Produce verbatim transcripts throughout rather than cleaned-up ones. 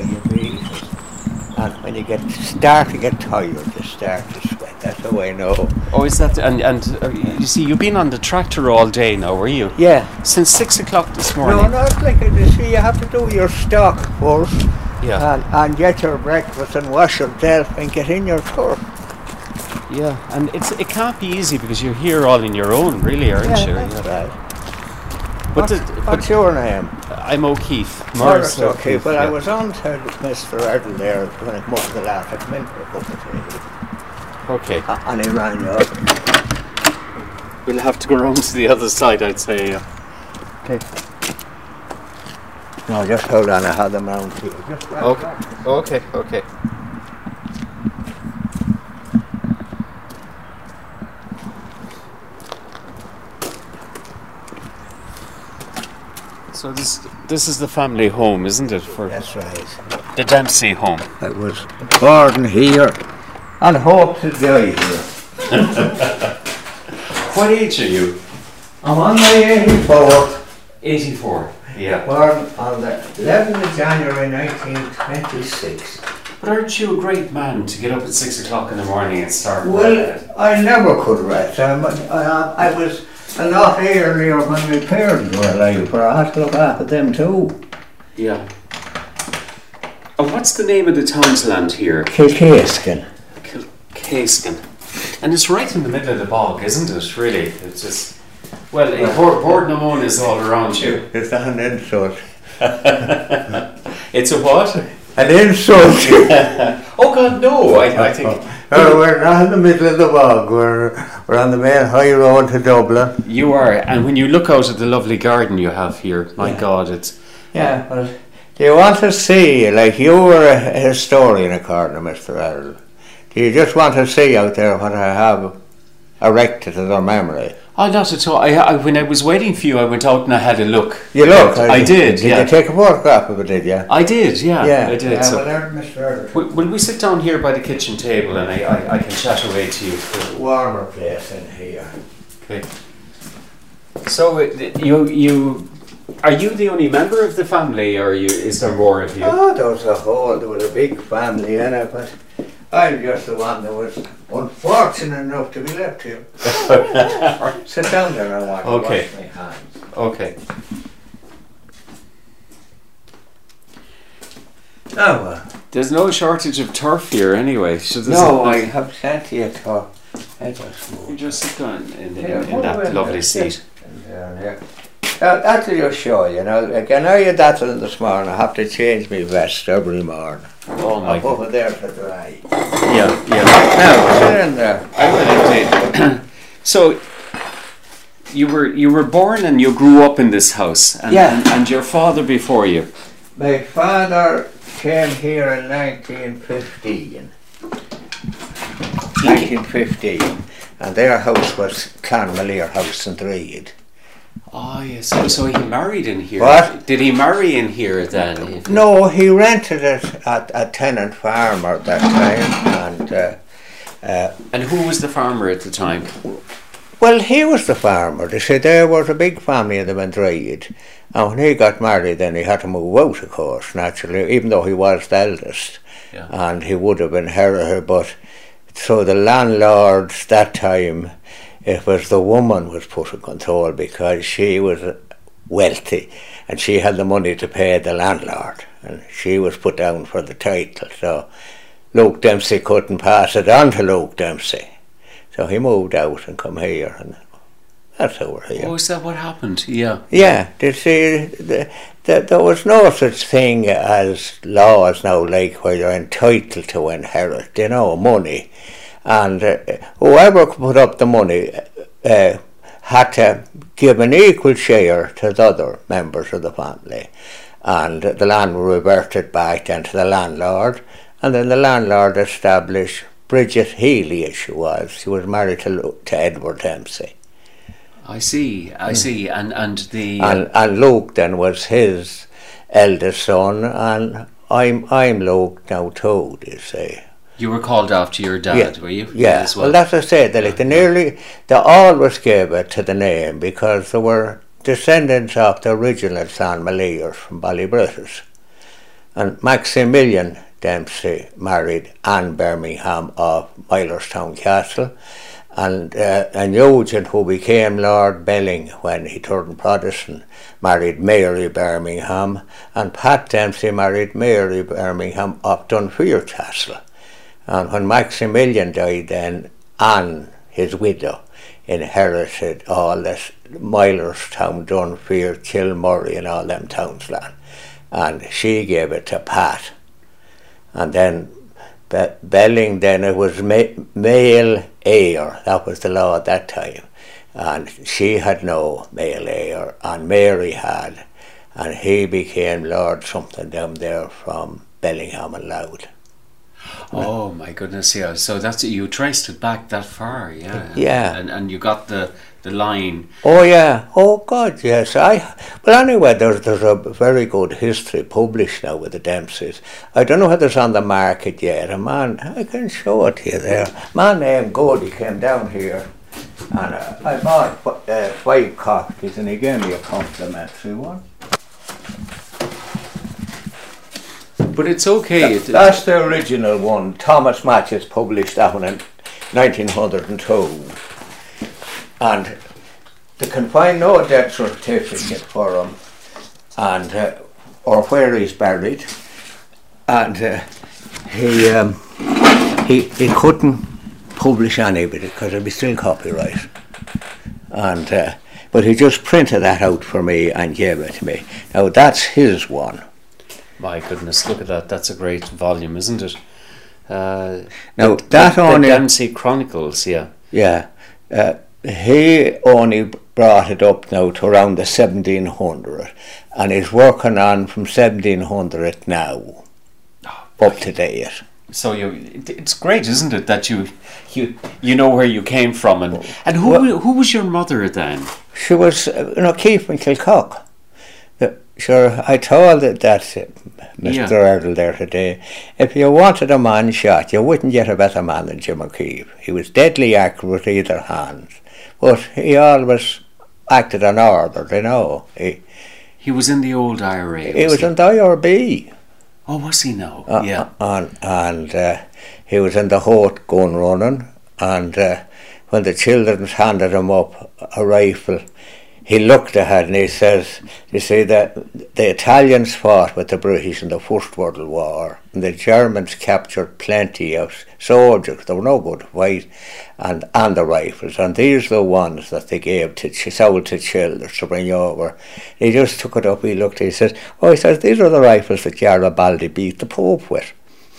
by your breathing. And when you get start to get tired, you start to sweat. That's how I know. Oh, is that? And and uh, you see, you've been on the tractor all day now, were you? Yeah. Since six o'clock this morning. No, no, it's like you see, you have to do your stock first. Yeah. And, and get your breakfast and wash yourself and get in your turf. Yeah, and it's it can't be easy because you're here all on your own, really, aren't Yeah, you? that's Yeah. right. But, What's, the, what's but your name? I'm O'Keefe. Morris Morris okay, but yeah. I was on to Mister Erdl there when I come up to the last. I come in for a cup of tea. Okay. A- And he rang you up. We'll have to go round to the other side, I'd say. Yeah. Okay. No, just hold on, I had them round to you. Just round Okay. back. Okay. Okay. So this this is the family home, isn't it? For That's right. the Dempsey home. I was born here and hope to die here. What age are you? I'm on my eighty-fourth. eighty-four. Yeah. Born on the eleventh of January nineteen twenty-six. But aren't you a great man to get up at six o'clock in the morning and start? Well, I never could rest. I'm, I, I was a lot earlier when my parents were alive, but I had to look after them too. Yeah. And what's the name of the townsland here? Kilkaskin. Kilkaskin. And it's right in the middle of the bog, isn't it, really? It's just... Well, yeah. Bord Bordnamon is all around you. It's an insult. It's a what? An insult. Oh God, no! I, I think... Oh, we're not in the middle of the bog. We're, we're on the main high road to Dublin. You are, and when you look out at the lovely garden you have here, my Yeah. God, it's... Yeah, well, do you want to see, like you were a historian according to Mister Errol, do you just want to see out there what I have erected to their memory? Oh, not at all. I, I, when I was waiting for you, I went out and I had a look. You look? I, I did, did yeah. you take a photograph of it, did you? I did, yeah. Yeah, I did. yeah, so well, there's Mister Errol. will, will we sit down here by the kitchen table and I, I, I can chat away to you? Warmer place in here. Okay. So uh, you you are you the only member of the family, or you is there more of you? Oh, there was a whole, there was a big family in it, but I'm just the one that was unfortunate enough to be left here. Sit down there and watch, Okay. wash my hands. Okay. Oh, well. There's no shortage of turf here, anyway. So there's No, a- I have plenty of talk. I just You moved. just sit down in, in, Yeah, in move that in lovely there. seat. Down here. Uh, that'll just show you, know. Again, I had that in this morning. I have to change my vest every morning. Oh my I'll put it there to dry. Yeah, yeah. Now, sit in there. I will indeed. So you were you were born and you grew up in this house, and, Yeah. and, and your father before you. My father came here in nineteen fifteen. nineteen fifteen. And their house was Clonmaleer House in Dreid. Oh yes. So, so he married in here. What? Did he marry in here then? No, he rented it at a tenant farmer at that time. And uh, uh, And who was the farmer at the time? well, he was the farmer. They said there was a big family in the Madrid. And when he got married, then he had to move out, of course, naturally, even though he was the eldest. Yeah. And he would have inherited, but so the landlords that time, it was the woman was put in control because she was wealthy and she had the money to pay the landlord, and she was put down for the title. So Luke Dempsey couldn't pass it on to Luke Dempsey. So he moved out and come here, and that's how we're here. Oh, is that what happened? Yeah. Yeah, they see, the, the, there was no such thing as laws now, like where you're entitled to inherit, you know, money. And uh, whoever could put up the money uh, had to give an equal share to the other members of the family. And the land reverted back then to the landlord. And then the landlord established Bridget Healy, as she was. She was married to, to Edward Dempsey. I see. I see. And and the uh, And, and Luke then was his eldest son, and I'm I'm Luke now too, you see. you were called after your dad, Yeah. were you? Yeah, As well, well. that's what I said, they, like, they nearly, they always gave it to the name because they were descendants of the original Clonmaleers from Ballybrittis. And Maximilian Dempsey married Anne Birmingham of Millerstown Castle, and uh, and Eugene, who became Lord Belling when he turned Protestant, married Mary Birmingham, and Pat Dempsey married Mary Birmingham of Dunfear Castle. And when Maximilian died, then Anne, his widow, inherited all this Millerstown, Dunfear, Kilmurray and all them towns land, and she gave it to Pat. And then Be- Belling, then it was ma- male heir, that was the law at that time, and she had no male heir, and Mary had, and he became Lord something down there from Bellingham and Louth. Oh my goodness, yeah. So that's you traced it back that far, yeah. Yeah. And and you got the the line. Oh yeah. Oh God, yes. I. Well, anyway, there's there's a very good history published now with the Dempseys. I don't know whether it's on the market yet. A man, I can show it to you there. A man named Goldie came down here, and uh, I bought uh, five copies, and he gave me a complimentary one. But it's okay. That, that's the original one. Thomas Matches published that one in nineteen oh two. And they can find no death certificate for him, and uh, or where he's buried. And uh, he, um, he he couldn't publish any of it because it'd be still copyright. And uh, but he just printed that out for me and gave it to me. Now that's his one. My goodness, look at that. That's a great volume, isn't it? Uh, now, the, that the, only... The Dempsey Chronicles, yeah. Yeah. Uh, he only brought it up now to around the seventeen hundred, and he's working on from seventeen hundred now, oh, up to date. So you, it's great, isn't it, that you you you know where you came from, and and who well, who was your mother then? She was, uh, you know, Keith from Kilcock. Uh, sure, I told it that uh, Mister Yeah. Erdl there today. If you wanted a man shot, you wouldn't get a better man than Jim O'Keefe. He was deadly accurate with either hand, but he always acted on order, you know. He he was in the old I R A. He was, was he? in the I R B. Oh, was he now? Uh, yeah. And, and uh, he was in the Holt gun running, and uh, when the children handed him up a rifle, he looked ahead and he says, you see, that the Italians fought with the British in the First World War, and the Germans captured plenty of soldiers. They were no good to fight, and, and the rifles, and these are the ones that they gave to, sold to children to bring over. He just took it up, he looked, he says, oh, he says, these are the rifles that Garibaldi beat the Pope with.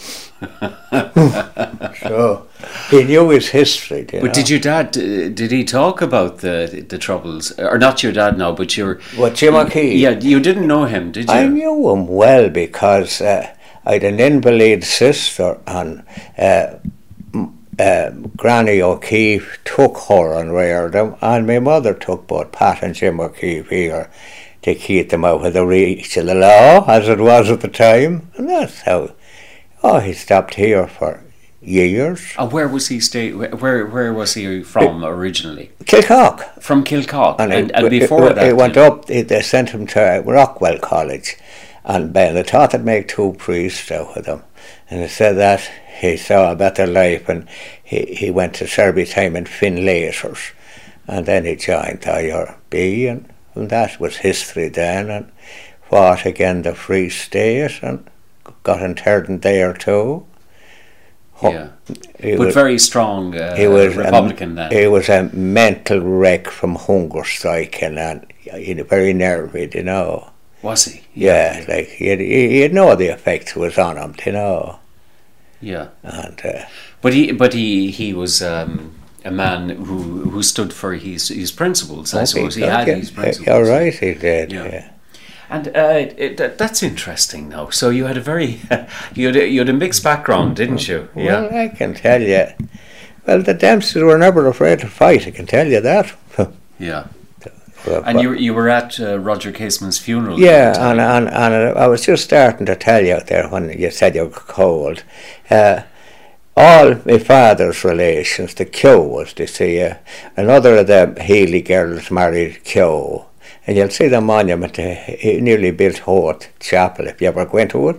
So he knew his history. You but know? Did your dad? Uh, did he talk about the the troubles, or not your dad now, but your what Jim O'Keefe? Yeah, you didn't know him, did you? I knew him well because uh, I had an invalid sister, and uh, uh, Granny O'Keefe took her and reared them, and my mother took both Pat and Jim O'Keefe here to keep them out of the reach of the law, as it was at the time, and that's how. Oh, he stopped here for years. And where was he stay? Where where was he from originally? Kilcock. From Kilcock, and, and, it, and before it, that, he went up. They sent him to Rockwell College, and Ben, they thought they'd make two priests out of them, and they said that he saw a better life, and he he went to serve his time in Finlayers, and then he joined I R B, and, and that was history then, and fought again the Free State, and got interred in there too. Yeah, he but was, very strong uh, he was Republican a, then. He was a mental wreck from hunger striking, and you know, very nervy, you know. Was he? Yeah, yeah. like he had, he had no the effect was on him, you know. Yeah, and uh, but he but he he was um, a man who who stood for his his principles. I suppose he had yeah, his principles. All right, he did. Yeah. yeah. And uh, it, that, that's interesting now. So you had a very, you had a, you had a mixed background, didn't you? Yeah. Well, I can tell you. Well, the Dempseys were never afraid to fight, I can tell you that. Yeah. And you, you were at uh, Roger Caseman's funeral. Yeah, and, and, and I was just starting to tell you out there when you said you were cold. Uh, all my father's relations, the Keogh was to see uh, another of the Healy girls married Keogh. And you'll see the monument, uh, he nearly built Holt Chapel, if you ever went to it.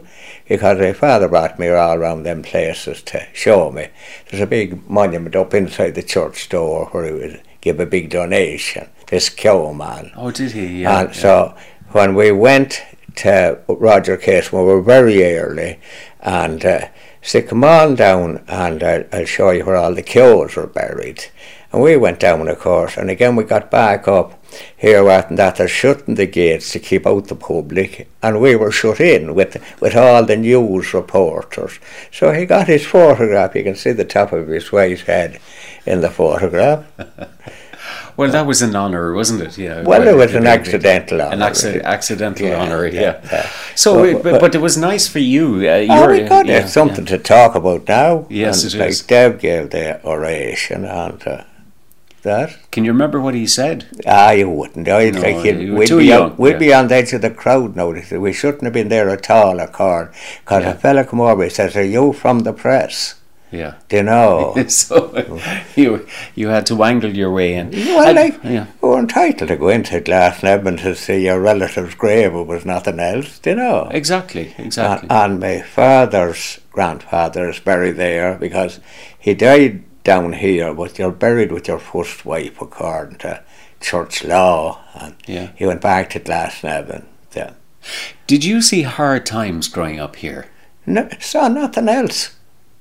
because my father brought me all around them places to show me. There's a big monument up inside the church door where he would give a big donation, this cow man. Oh, did he? Yeah. And yeah. so when we went to Roger Case, we were very early, and uh, so come on down and I'll, I'll show you where all the cows were buried. And we went down, of course, and again we got back up here and that they're shutting the gates to keep out the public, and we were shut in with with all the news reporters. So he got his photograph. You can see the top of his white head in the photograph. Well, that was an honour, wasn't it? Yeah. Well, it was an accidental honour. An acci- accidental yeah, honour, yeah. yeah. yeah. So, but, but, but, but it was nice for you. Uh, oh, we got yeah, it. Something yeah. to talk about now. Yes, and it like is. Deb gave the oration and uh, that. Can you remember what he said? Ah, you wouldn't. I'd No, like you were we'd too be young, on, we'd yeah. be on the edge of the crowd now. We shouldn't have been there at all, a car. Because Yeah. a fella come over, he says, "Are you from the press?" Yeah. Do you know? So you you had to wangle your way in. Well, I- like, yeah. we were entitled to go into Glasnevin to see your relative's grave. It was nothing else, do you know? Exactly, exactly. And, and my father's grandfather is buried there because he died down here, but you're buried with your first wife according to church law. And Yeah. he went back to Glasnevin. Yeah. Did you see hard times growing up here? No, saw nothing else.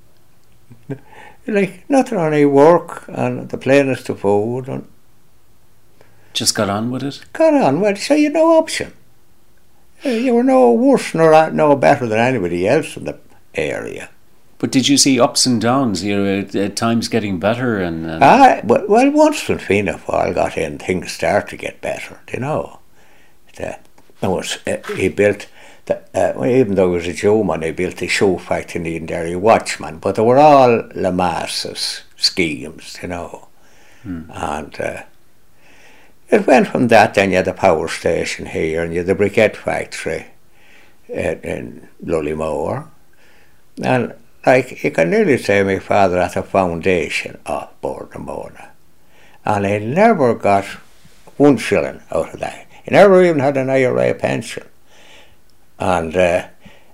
Like, nothing, only work and the plainest of food and Just got on with it? got on. Well, so you no option. Uh, You were no worse nor no better than anybody else in the area. But did you see ups and downs? You know, at, at times getting better and. and Ah, but, well, once when Fianna Fáil got in, things started to get better, do you know? The, it was, uh, he built, the, uh, well, even though he was a Jew man, he built the shoe factory in Edenderry, Watchman, but they were all Lamass's schemes, you know. Hmm. And uh, it went from that, then you had the power station here, and you had the briquette factory in, in Lullymore. And like, you can nearly say my father had the foundation of Bournemona. And he never got one shilling out of that. He never even had an I R A pension. And uh,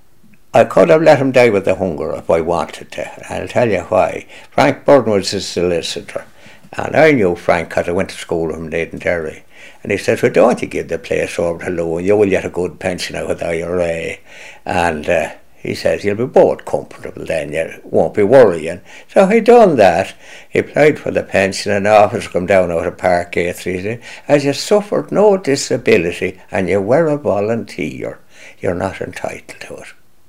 I could have let him die with the hunger if I wanted to. And I'll tell you why. Frank Burton was his solicitor. And I knew Frank because I went to school with him in Edenderry. And he said, well, don't you give the place over to Lou and you will get a good pension out of the I R A. And uh, he says, you'll be both comfortable then, you won't be worrying. So he done that. He applied for the pension and the officer come down out of Park A three. As you suffered no disability and you were a volunteer, you're not entitled to it.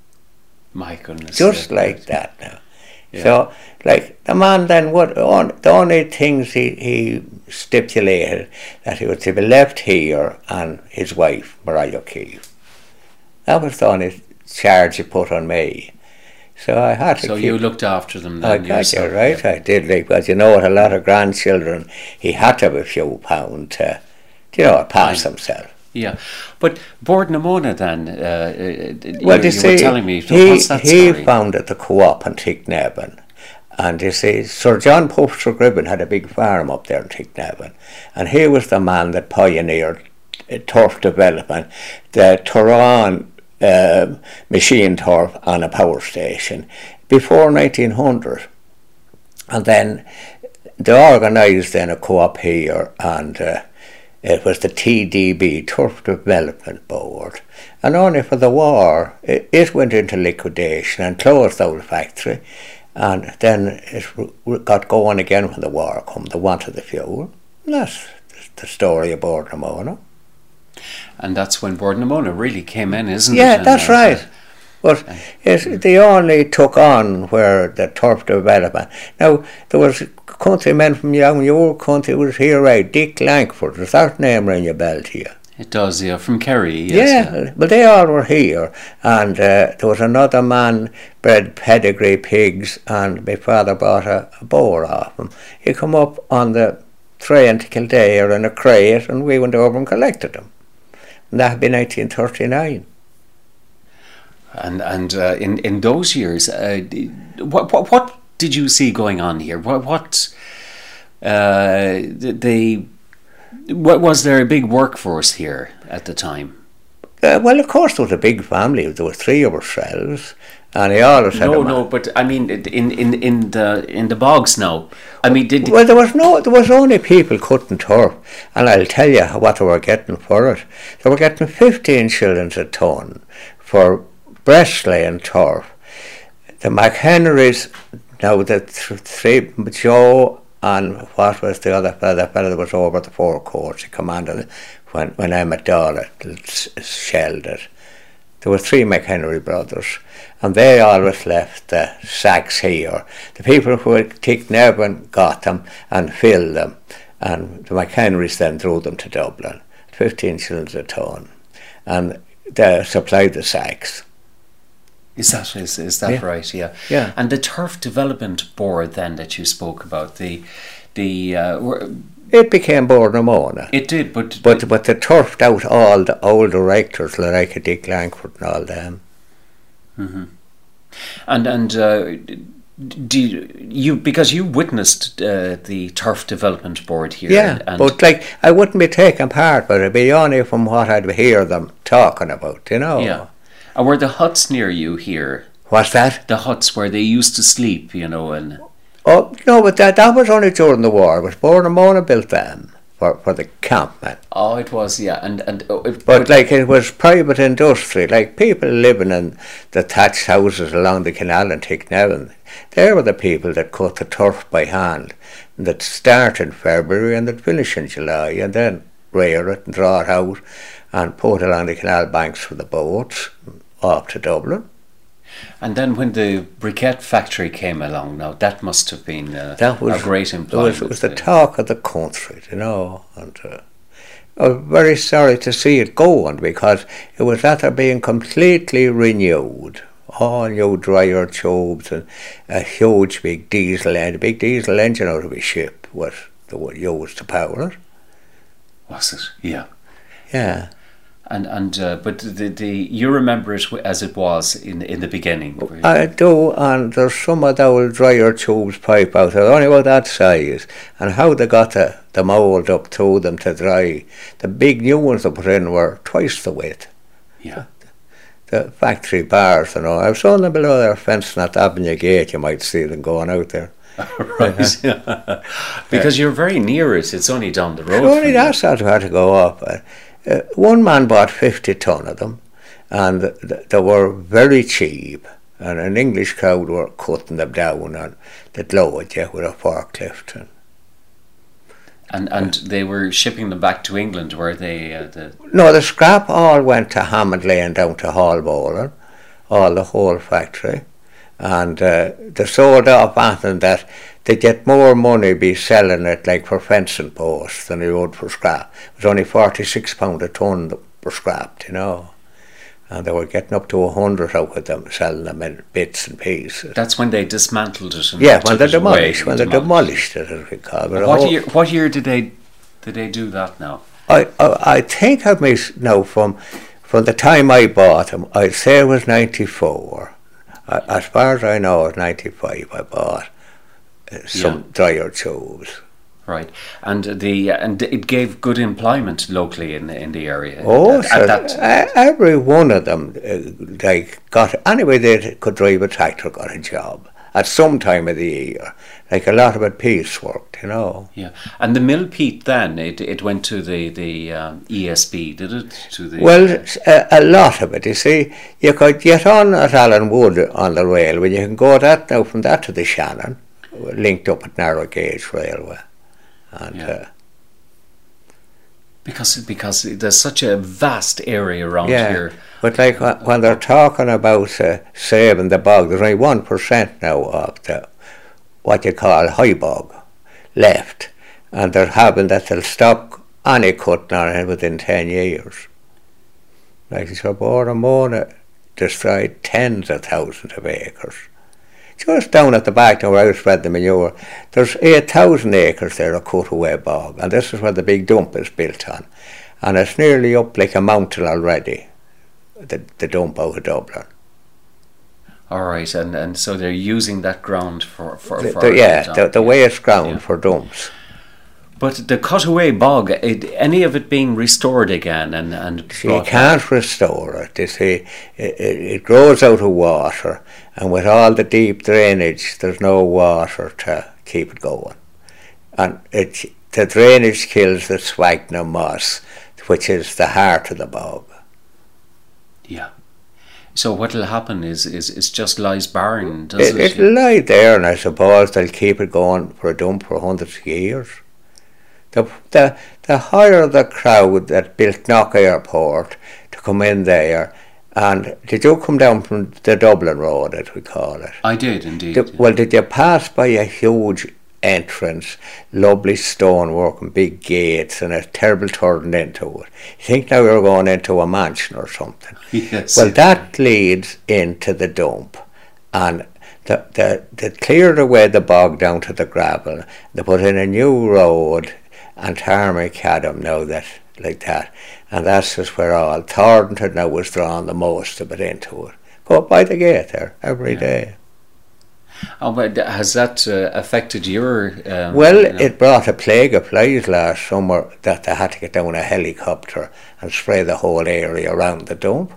My goodness. Just yeah. like that now. Yeah. So, like, the man then, what, on, the only things he, he stipulated that he was to be left here and his wife, Mariah O'Keefe. That was the only charge he put on me. So I had to So keep, you looked after them I then got yourself. you right, I did, like, because you know, with a lot of grandchildren, he had to have a few pound to, you know, pass Fine. himself. Yeah, but Bournemona then, uh, uh, you, Well, you you see, were telling me, so he, what's that he story? founded the co-op in Ticknevin. And you see, Sir John Puffer Gribben had a big farm up there in Ticknevin. And he was the man that pioneered uh, turf development, the Turan uh, machine turf on a power station before nineteen hundred. And then they organised then a co-op here, and uh, it was the T D B, Turf Development Board. And only for the war, it, it went into liquidation and closed down the factory. And then it got going again when the war came. They wanted the fuel. And that's the story of Bournemona. And that's when Bournemona really came in, isn't it? Yeah, And, that's uh, right. But it, they only took on where the turf development. Now, there was countrymen from young, your country was here, right? Dick Langford. Does that name ring a bell to you? It does, yeah, from Kerry. Yes, yeah, but they all were here. And uh, there was another man bred pedigree pigs, and my father bought a, a boar off him. He come up on the train to Kildare in a crate, and we went over and collected them. And that had been nineteen thirty-nine. And and uh, in in those years, uh, what what what did you see going on here? What what uh, they what was there a big workforce here at the time? Uh, well, of course, there was a big family. There were three of ourselves, and they always had No, a man. no, but I mean, in, in, in the in the bogs now. I mean, did Well, there was no, there was only people cutting turf, and I'll tell you what they were getting for it. They were getting fifteen shillings a ton for breast laying turf. The McHenrys, now the th- three, Joe and what was the other fellow, the fellow that was over the four courts, he commanded when, when Emmett Dollar shelled it. There were three McHenry brothers, and they always left the sacks here. The people who had taken Nevin got them and filled them, and the McHenrys then threw them to Dublin, fifteen shillings a ton, and they supplied the sacks. Is that is, is that Yeah. right? Yeah. Yeah. And the Turf Development Board then that you spoke about, the the uh, were- It became Bornamona. it did, but But but they turfed out all the old directors like Dick Langford and all them. and and uh, do you, you because you witnessed uh, the Turf Development Board here? Yeah, and, and but like I wouldn't be taking part, but it'd be only from what I'd hear them talking about, you know. yeah. And were the huts near you here? What's that? The huts where they used to sleep, you know, and Oh no, but that that was only during the war. It was Bornamona built them for, for the campmen. oh, it was yeah, and and oh, it, But like it was private industry, like people living in the thatched houses along the canal in Ticknevin. They were the people that cut the turf by hand, and that start in February and that finish in July, and then rear it and draw it out and put it along the canal banks for the boats off to Dublin. and then when the briquette factory came along, now that must have been uh, That was a great It employment. was, it was the talk of the country, you know, and uh, I was very sorry to see it going because it was after being completely renewed. All new dryer tubes and a huge big diesel engine, a big diesel engine out of a ship was the one used to power it. Was it? Yeah. Yeah. And and uh, but the the you remember it w- as it was in in the beginning. were you? I do, and there's some of the old dryer tubes pipe out there, only about that size, and how they got the, the mould up through them to dry. The big new ones they put in were twice the width. Yeah. The factory bars, you know. I've seen them below their fencing at Avenue Gate, you might see them going out there. Right. Yeah. Because you're very near it. It's only down the road. Only from that's how had to go up. Uh, uh, one man bought fifty ton of them, and th- they were very cheap. And an English crowd were cutting them down, and they'd load you with a forklift. And And and they were shipping them back to England, where they uh, the no, the scrap all went to Hammond Lane down to Hall Bowler, all the whole factory, and uh, they sold off anything that they get more money be selling it like for fencing posts than they would for scrap. It was only forty six pound a ton that were scrapped, you know, and they were getting up to a hundred out of them, selling them in bits and pieces. that's when they dismantled it. And Yeah, when took they it away, demolished, when they demolished it, as we call it. What year? What year did they did they do that? Now I, I I think I miss now from from the time I bought them. I'd say it was ninety four. As far as I know, it was ninety five. I bought uh, some Yeah. dryer tubes. right, and the and it gave good employment locally in the in the area. Oh, at, so at that e- every one of them, uh, like got anyway they could drive a tractor, got a job at some time of the year. Like a lot of it piecework, you know. yeah, and the mill peat then it it went to the the um, E S B, did it? To the Well, s- a, a lot of it, you see, you could get on at Allen Wood on the railway. You can go that now from that to the Shannon, linked up at narrow gauge railway, and Yeah. uh, because because there's such a vast area around yeah. here. But like wh- when they're talking about uh, saving the bog, there's only one percent now of the what you call high bog left, and they're having that they'll stop any cutting on it within ten years. Like so, Bornamona destroyed tens of thousands of acres. Just down at the back now where I spread the manure, there's eight thousand acres there of cut away bog, and this is where the big dump is built on, and it's nearly up like a mountain already. The the dump out of Dublin. All right, and, and so they're using that ground for for, The- for the- yeah, dump, the, the yeah. waste ground Yeah. for dumps. But the Cutaway Bog, it, any of it being restored again and and See, you can't back. restore it. You see, it, it, it grows out of water, and with all the deep drainage, there's no water to keep it going, and it the drainage kills the sphagnum moss, which is the heart of the bog. Yeah. So what will happen is, is, is just lies barren, does it? it? It'll lie there, and I suppose they'll keep it going for a dump for hundreds of years. The, the, the higher the crowd that built Knock Airport to come in there, and did you come down from the Dublin Road, as we call it? I did, indeed. The, well, did you pass by a huge entrance, lovely stonework and big gates and a terrible turn into it? You think now you're going into a mansion or something? Yes. Well, that leads into the dump, and the, the, they cleared away the bog down to the gravel. They put in a new road, and Tarmac had them now that like that, and that's just where all Thornton now was drawing the most of it into it. Go up by the gate there every yeah. day. Oh, but has that uh, affected your... Um, well, you know? It brought a plague of flies last summer that they had to get down a helicopter and spray the whole area around the dump.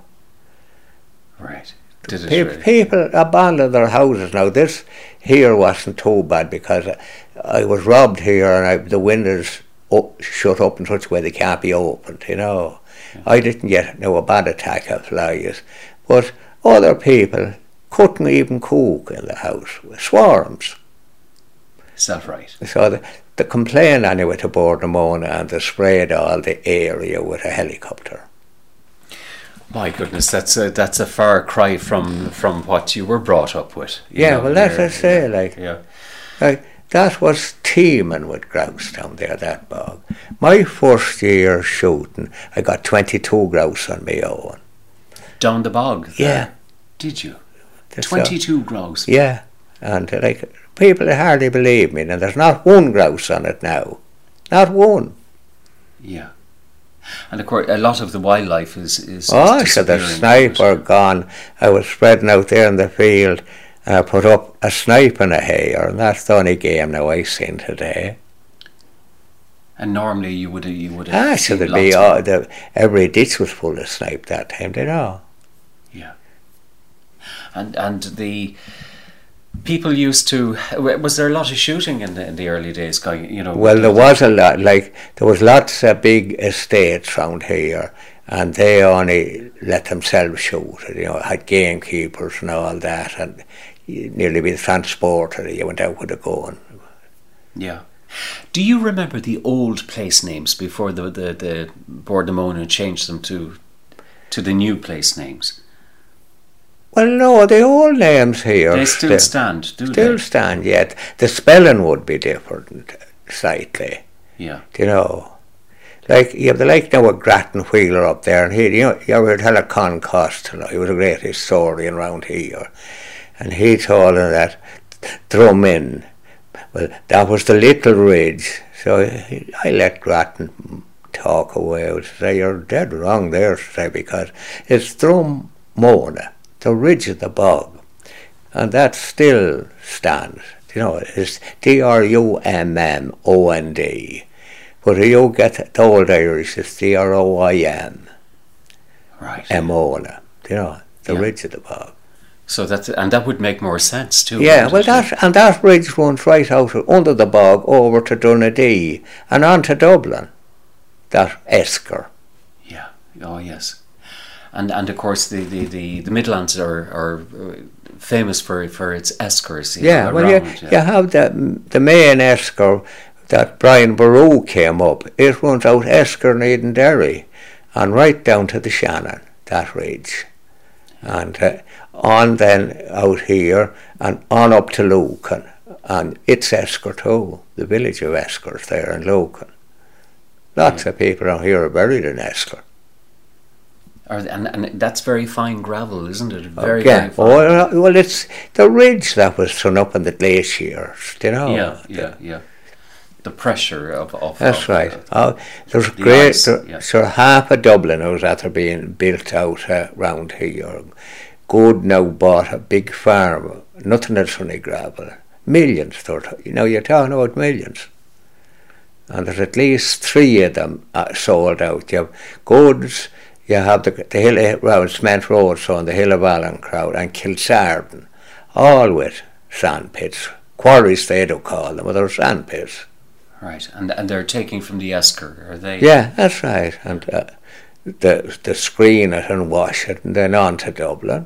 Right. Did it Pe- really? People abandoned their houses now. This here wasn't too bad because I was robbed here and I, the windows up, shut up in such a way they can't be opened, you know. Yeah. I didn't get no, a bad attack of flies, but other people couldn't even cook in the house with swarms. Is that right? So the, the complaint anyway to Bordemona, and they sprayed all the area with a helicopter. My goodness, that's a that's a far cry from from what you were brought up with. Yeah, know, well that's what I say, like, yeah. like that was teeming with grouse down there, that bog. My first year shooting, I got twenty-two grouse on my own. Down the bog? Yeah. Did you? That's twenty-two so, grouse? Yeah, and uh, like people hardly believe me, and there's not one grouse on it now. Not one. Yeah. And of course, a lot of the wildlife is is. Oh, is so the snipe are gone. I was spreading out there in the field, and I put up a snipe and a hare, and that's the only game now I've seen today. And normally you would have you would have. Ah, so there'd be all, the, every ditch was full of snipe that time, you know. Yeah. And and the people used to. Was there a lot of shooting in the in the early days, Guy? You know. Well, there was a lot. Like there was lots of big estates round here, and they only let themselves shoot. You know, had gamekeepers and all that, and you nearly be transported. You went out with a gun. Yeah. Do you remember the old place names before the the the Bordemona changed them to to the new place names? Well, no, the old names here they still, still stand, do still they? Still stand, yet the spelling would be different slightly. Yeah. You know, like you have the like now a Grattan Wheeler up there, and he, you know, you ever tell a Con Costello, he was a great historian around here, and he told him that Drummond, well, that was the little ridge. So he, I let Grattan talk away. I would say you're dead wrong there, say, because it's Drummona, the ridge of the bog, and that still stands. You know, it's D R U M M O N D, but you get the old Irish, it's D R O I N, right? Emona, you know, the yeah. ridge of the bog. So that and that would make more sense too. Yeah, well, that and that ridge runs right out under the bog over to Donaghadee and on to Dublin. That Esker. Yeah. Oh yes. And and of course the, the, the, the Midlands are, are famous for, for its eskers. Yeah, know, well, around, you, yeah. you have the the main esker that Brian Boru came up. It runs out Esker and Edenderry and right down to the Shannon, that ridge. And uh, on then out here and on up to Lucan. And it's Esker too, the village of Esker's there in Lucan. Lots yeah. of people around here are buried in Esker. Or, and, and that's very fine gravel, isn't it? Very, okay. very fine. Oh, well, it's the ridge that was thrown up in the glaciers, you know. Yeah, yeah, yeah. The pressure of... of that's of, right. Uh, oh, there's the great... ice, there, yeah. So half of Dublin was after being built out uh, round here. Good now bought a big farm. Nothing else on the gravel. Millions, you know, you're talking about millions. and there's at least three of them uh, sold out. You have Goods, you have the, the hill around Smith Road, so on the Hill of Allen-Crowd, and Kilsarden, all with sandpits. Quarries they do call them, but they're sandpits. Right, and and they're taking from the Esker, are they? Yeah, that's right. And uh, the the screen it and wash it, and then on to Dublin.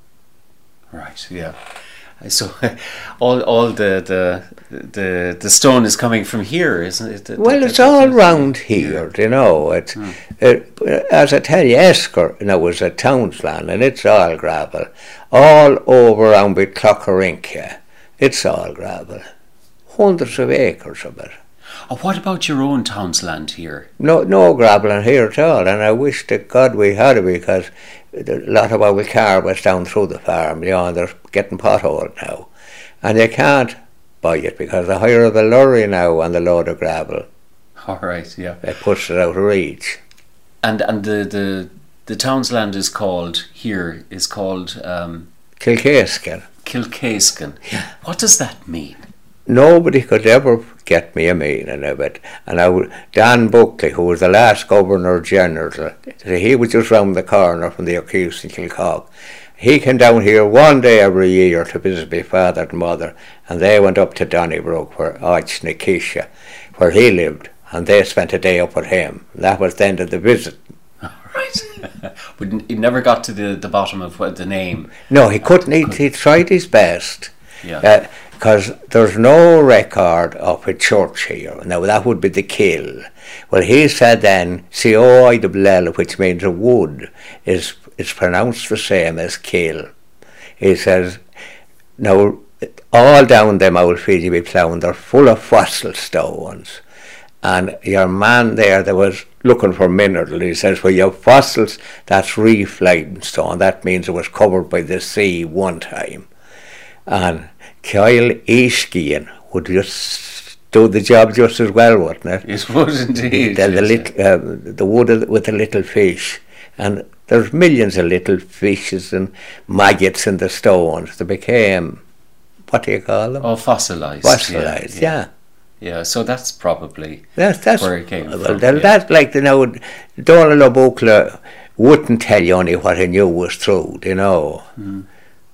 Right, yeah. So all all the the the, the stone is coming from here, isn't it? Well, it's all round here, you know. It, hmm. it, as I tell you, Esker, you know, was a townsland, and it's all gravel. All over around with Clockerinkia, it's all gravel. Hundreds of acres of it. Oh, what about your own townsland here? No, no gravel in here at all, and I wish to God we had it, because a lot of our car was down through the farm, you know, and they're getting potholed now. And you can't buy it because the hire of a lorry now on the load of gravel. All right, yeah. It puts it out of reach. And and the, the, the townsland is called, here, is called... Um, Kilkaskin. Kilkaskin. Yeah. What does that mean? Nobody could ever get me a meaning of it. And I, Dan Buckley, who was the last Governor General, he was just round the corner from the O'Keefe's in Kilcock. He came down here one day every year to visit my father and mother, and they went up to Donnybrook, where Arch Nikisha, where he lived, and they spent a day up with him. That was the end of the visit. Right. But he never got to the, the bottom of what the name. No, he couldn't. He, he tried his best. Yeah. Because uh, there's no record of a church here. Now, that would be the Kill. Well, he said then, C O I L L, which means a wood, is, is pronounced the same as Kill. He says, now, all down them old Fiji we ploughed, they're full of fossil stones. And your man there that was looking for mineral, he says, well, you have fossils, that's reef limestone. That means it was covered by the sea one time. And Kyle Easkian would just do the job just as well, wouldn't it? It would indeed. The, the, little, uh, the wood with the little fish. And there's millions of little fishes and maggots in the stones. They became, what do you call them? Oh, fossilised. Fossilised, yeah. yeah. Yeah, so that's probably that's, that's, where it came well, from. That, yeah. That's like, you know, Donald Buckley wouldn't tell you only what he knew was true, you know. Mm.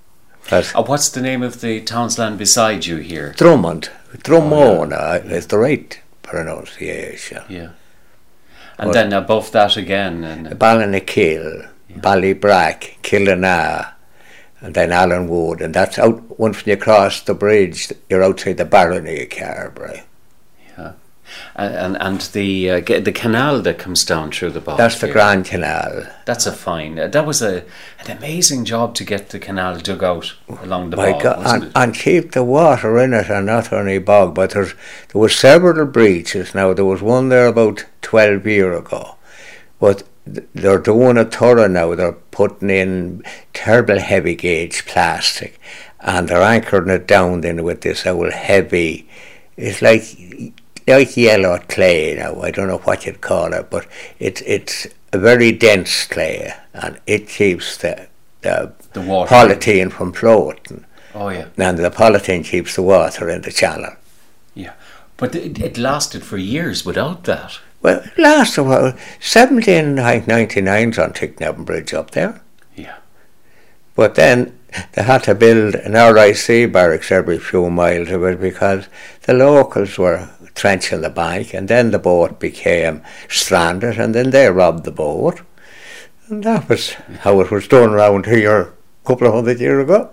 Uh, what's the name of the townsland beside you here? Drummond. Drummond oh, yeah. is the right pronunciation. Yeah. And but then above that again. And Ballynakill, yeah. Ballybrack, Killana, and then Allenwood. And that's out, once you cross the bridge, you're outside the barony of Carberry. Yeah. And and the uh, the canal that comes down through the bog. That's the here. Grand Canal. That's a fine. Uh, that was a an amazing job to get the canal dug out along the My bog, God, wasn't and, it? and keep the water in it, and not only bog, but there's there was several breaches. Now there was one there about twelve years ago, but th- they're doing a thorough now. They're putting in terrible heavy gauge plastic, and they're anchoring it down then with this old heavy. It's like. like yellow clay now, I don't know what you'd call it, but it's it's a very dense clay, and it keeps the the, the water. polythene from floating. Oh yeah. And the polythene keeps the water in the channel. Yeah, but it, it lasted for years without that. Well, it lasted a while. seventeen ninety-nine's on Ticknevin Bridge up there. Yeah. But then they had to build an R I C barracks every few miles of it because the locals were trenching the bank, and then the boat became stranded, and then they robbed the boat. And that was how it was done around here a couple of hundred years ago.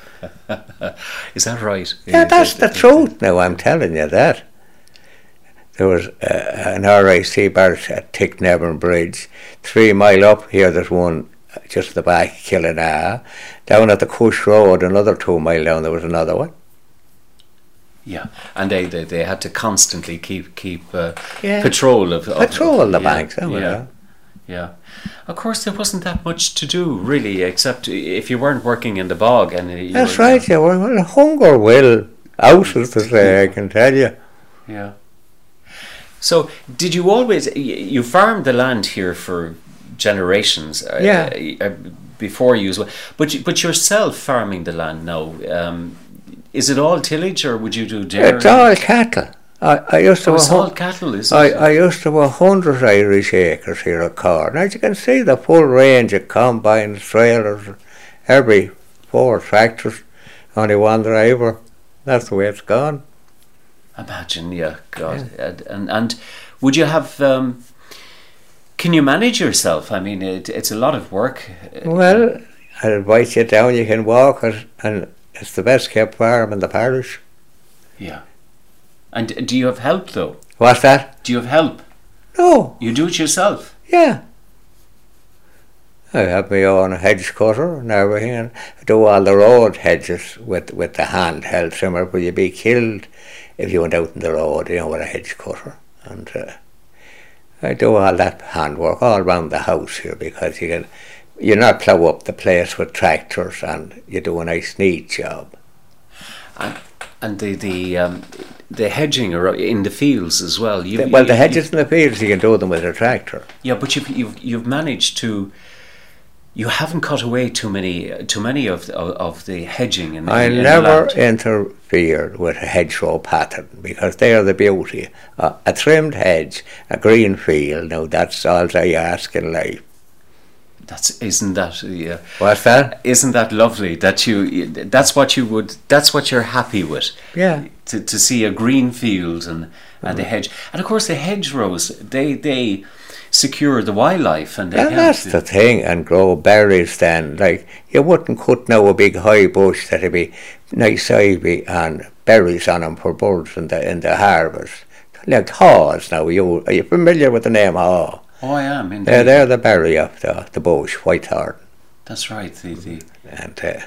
Is that right? Yeah, that's the truth now, I'm telling you that. There was uh, an R I C barracks at Ticknevin Bridge. Three mile up here there's one just at the back of Killana. Down at the Cush Road, another two mile down, there was another one. Yeah, and they, they, they had to constantly keep keep uh, yeah. patrol of, of patrol of the yeah, banks. Yeah, yeah, yeah. Of course, there wasn't that much to do really, except if you weren't working in the bog. And you that's were, right. Yeah, well, well, hunger will out, as to say. I can tell you. Yeah. So, did you always you farmed the land here for generations? Yeah. Uh, uh, before you as well, but you, but yourself farming the land now. Um, Is it all tillage, or would you do dairy? It's all cattle. I, I used to Oh, have it's a all hun- cattle, is it? I, I used to have a hundred Irish acres here at Corn. As you can see, the full range of combines, trailers, every four tractors, only one driver. That's the way it's gone. Imagine, yeah, God, and, and and would you have? Um, can you manage yourself? I mean, it, it's a lot of work. uh, Well, I'd invite you down, you can walk it, and it's the best kept farm in the parish. Yeah. And do you have help though? What's that? Do you have help? No, You do it yourself. yeah. I have my own hedge cutter and everything, and I do all the road hedges with, with the handheld trimmer, but you'd be killed if you went out in the road, you know, with a hedge cutter. And uh, I do all that handwork all around the house here, because you can, you not plough up the place with tractors, and you do a nice neat job. And, and the the um, the hedging ar- in the fields as well. You, well, the you- hedges in the fields, you can do them with a tractor. Yeah, but you've you've you've managed to. You haven't cut away too many too many of the, of the hedging in, I in, in never the land. interfered with a hedgerow pattern, because they are the beauty. Uh, a trimmed hedge, a green field, now that's all I ask in life. That's isn't that yeah. What's that? Isn't that lovely that you that's what you would that's what you're happy with, Yeah. to to see a green field and and the hedge, and of course the hedgerows, they they secure the wildlife, and they And help that's you. the thing, and grow berries then. Like, you wouldn't cut now a big high bush that'd be nice ivy and berries on them for birds in the, in the harvest. Like haws now, you, are you familiar with the name haw? Oh, I am indeed. Yeah, they're the berry of the, the bush, whitethorn. That's right. The, the And uh,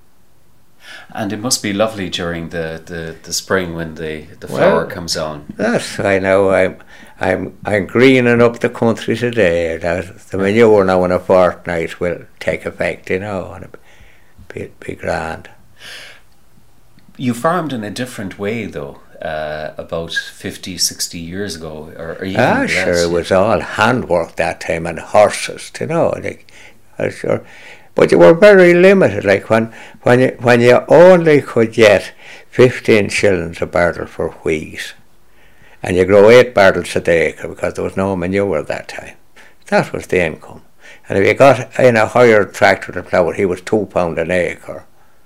and it must be lovely during the, the, the spring when the, the flower Well, comes on. that's why now I'm I'm I'm greening up the country today. That the manure now in a fortnight will take effect, you know, and it'll be, be grand. You farmed in a different way though, uh, about fifty, sixty years ago, or, or even Ah, less. sure, it was all handwork that time, and horses, you know. Like, uh, sure, but you were very limited. Like when when you when you only could get fifteen shillings a barrel for wheat, and you grow eight barrels a day because there was no manure at that time. That was the income. And if you got in a hired tractor to plough it, he was two pound an acre.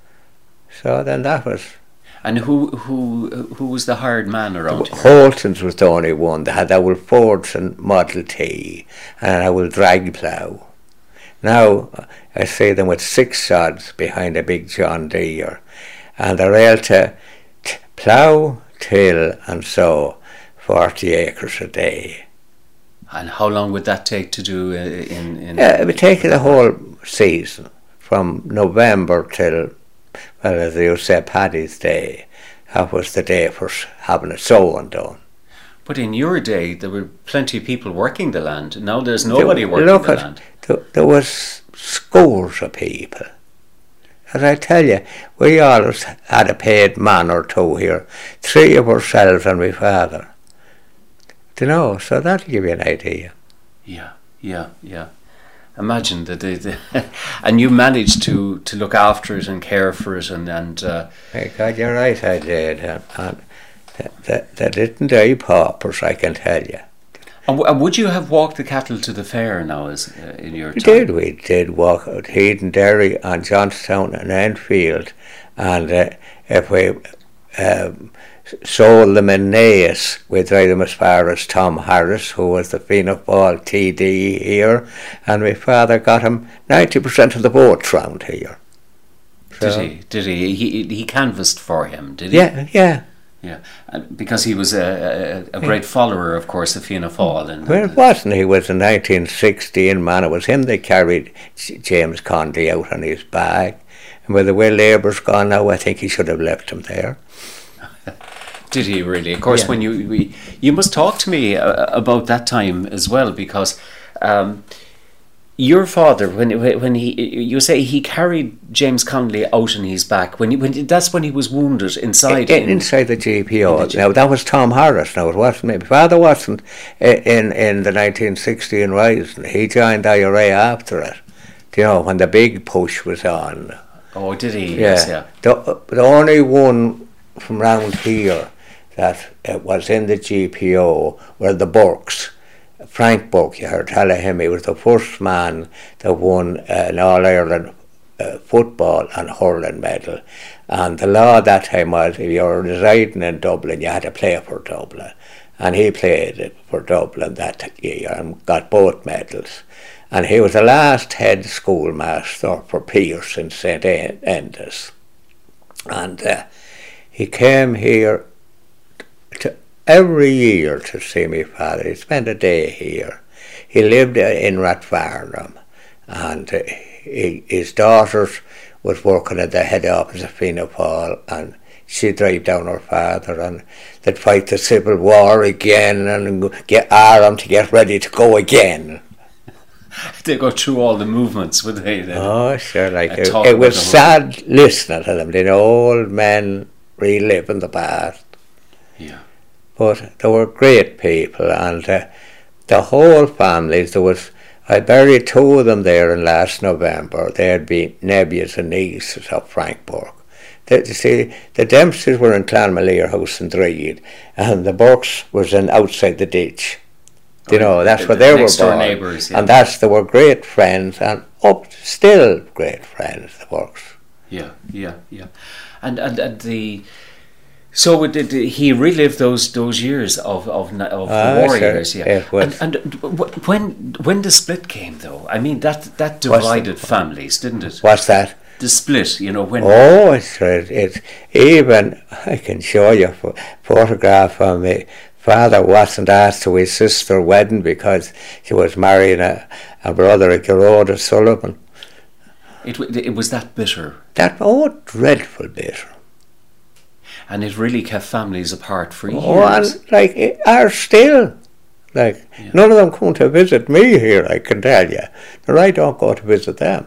So then that was. And who who who was the hired man around here? Holton's was the only one. They had our Fords and Model T and our drag plough. Now I see them with six sods behind a big John Deere, and they're able to t- plough, till and sow forty acres a day. And how long would that take to do uh, in, in Yeah, it would take the whole season from November till, well, as you say, Paddy's Day. That was the day for s- having it sown done. But in your day, there were plenty of people working the land. Now there's nobody working Look the at, land. There, there was scores of people. As I tell you, we always had a paid man or two here. Three of ourselves and my father. Do you know? So that'll give you an idea. Yeah, yeah, yeah. Imagine that, they, they and you managed to, to look after it and care for it, and and uh, My God, you're right, I did. And, and they, they, they didn't die paupers, I can tell you. and w- and would you have walked the cattle to the fair now, as uh, in your We time? did, we did walk out Heaton Derry and Johnstown and Enfield, and uh, if we um, sold them in Naas, we drive them as far as Tom Harris, who was the Fianna Fáil T D here, and my father got him ninety percent of the votes round here. Did So- he? Did he? He he canvassed for him, did he? Yeah, yeah. Yeah, and because he was a, a, a great follower, of course, of Fianna Fáil. And, Well, it wasn't. He was in nineteen sixteen, man. It was him that carried J- James Condy out on his bag. And with the way Labour's gone now, I think he should have left him there. Did he really? Of course, Yeah. when you we, you must talk to me uh, about that time as well, because um, your father, when when he you say he carried James Connolly out on his back, when he, when that's when he was wounded inside. In, in- inside the G P O. in the G- Now, that was Tom Harris. Now, it wasn't me. My father wasn't i- in, in the nineteen sixteen Rising. He joined I R A after it. You know, when the big push was on. oh, did he? Yeah. Yes, yeah. The, the only one from round here that it was in the G P O were the Burkes. Frank Burke, you heard tell of him, he was the first man that won uh, an All-Ireland uh, football and hurling medal. And the law at that time was if you were residing in Dublin, you had to play for Dublin. And he played for Dublin that year and got both medals. And he was the last head schoolmaster for Pierce in Saint Enda's. And uh, he came here to every year to see my father. He spent a day here. He lived in Rathfarnham, and uh, he, his daughters was working at the head office of Fianna Fáil, and she'd drive down her father, and they'd fight the Civil War again and get armed to get ready to go again. They go through all the movements, would they? Then? Oh, sure, like it, it was sad listening to them. The old men reliving the past. Yeah. But they were great people, and uh, the whole families, there was, I buried two of them there in last November. They'd be nephews and nieces of Frank Burke. The, you see, the Dempseys were in Clonmaleer House in Dreid, and the Burkes was in outside the ditch. You know, oh, that's the, where the they were born. Neighbours, yeah. And that's, they were great friends, and up still great friends, the Burkes. Yeah, yeah, yeah. And, and, and the... So it, it, he relived those those years of of, of ah, the war sure. years, yeah. It was. And, and when when the split came, though, I mean that that divided families, didn't it? What's that? The split, you know, when. Oh, it's right. It's even. I can show you a photograph of me. Father wasn't asked to his sister's wedding because she was marrying a, a brother, a Gerard Sullivan. It it was that bitter. That oh, dreadful bitter. And it really kept families apart for years. Oh, and like, are still. Like, yeah. None of them come to visit me here, I can tell you. Or I don't go to visit them.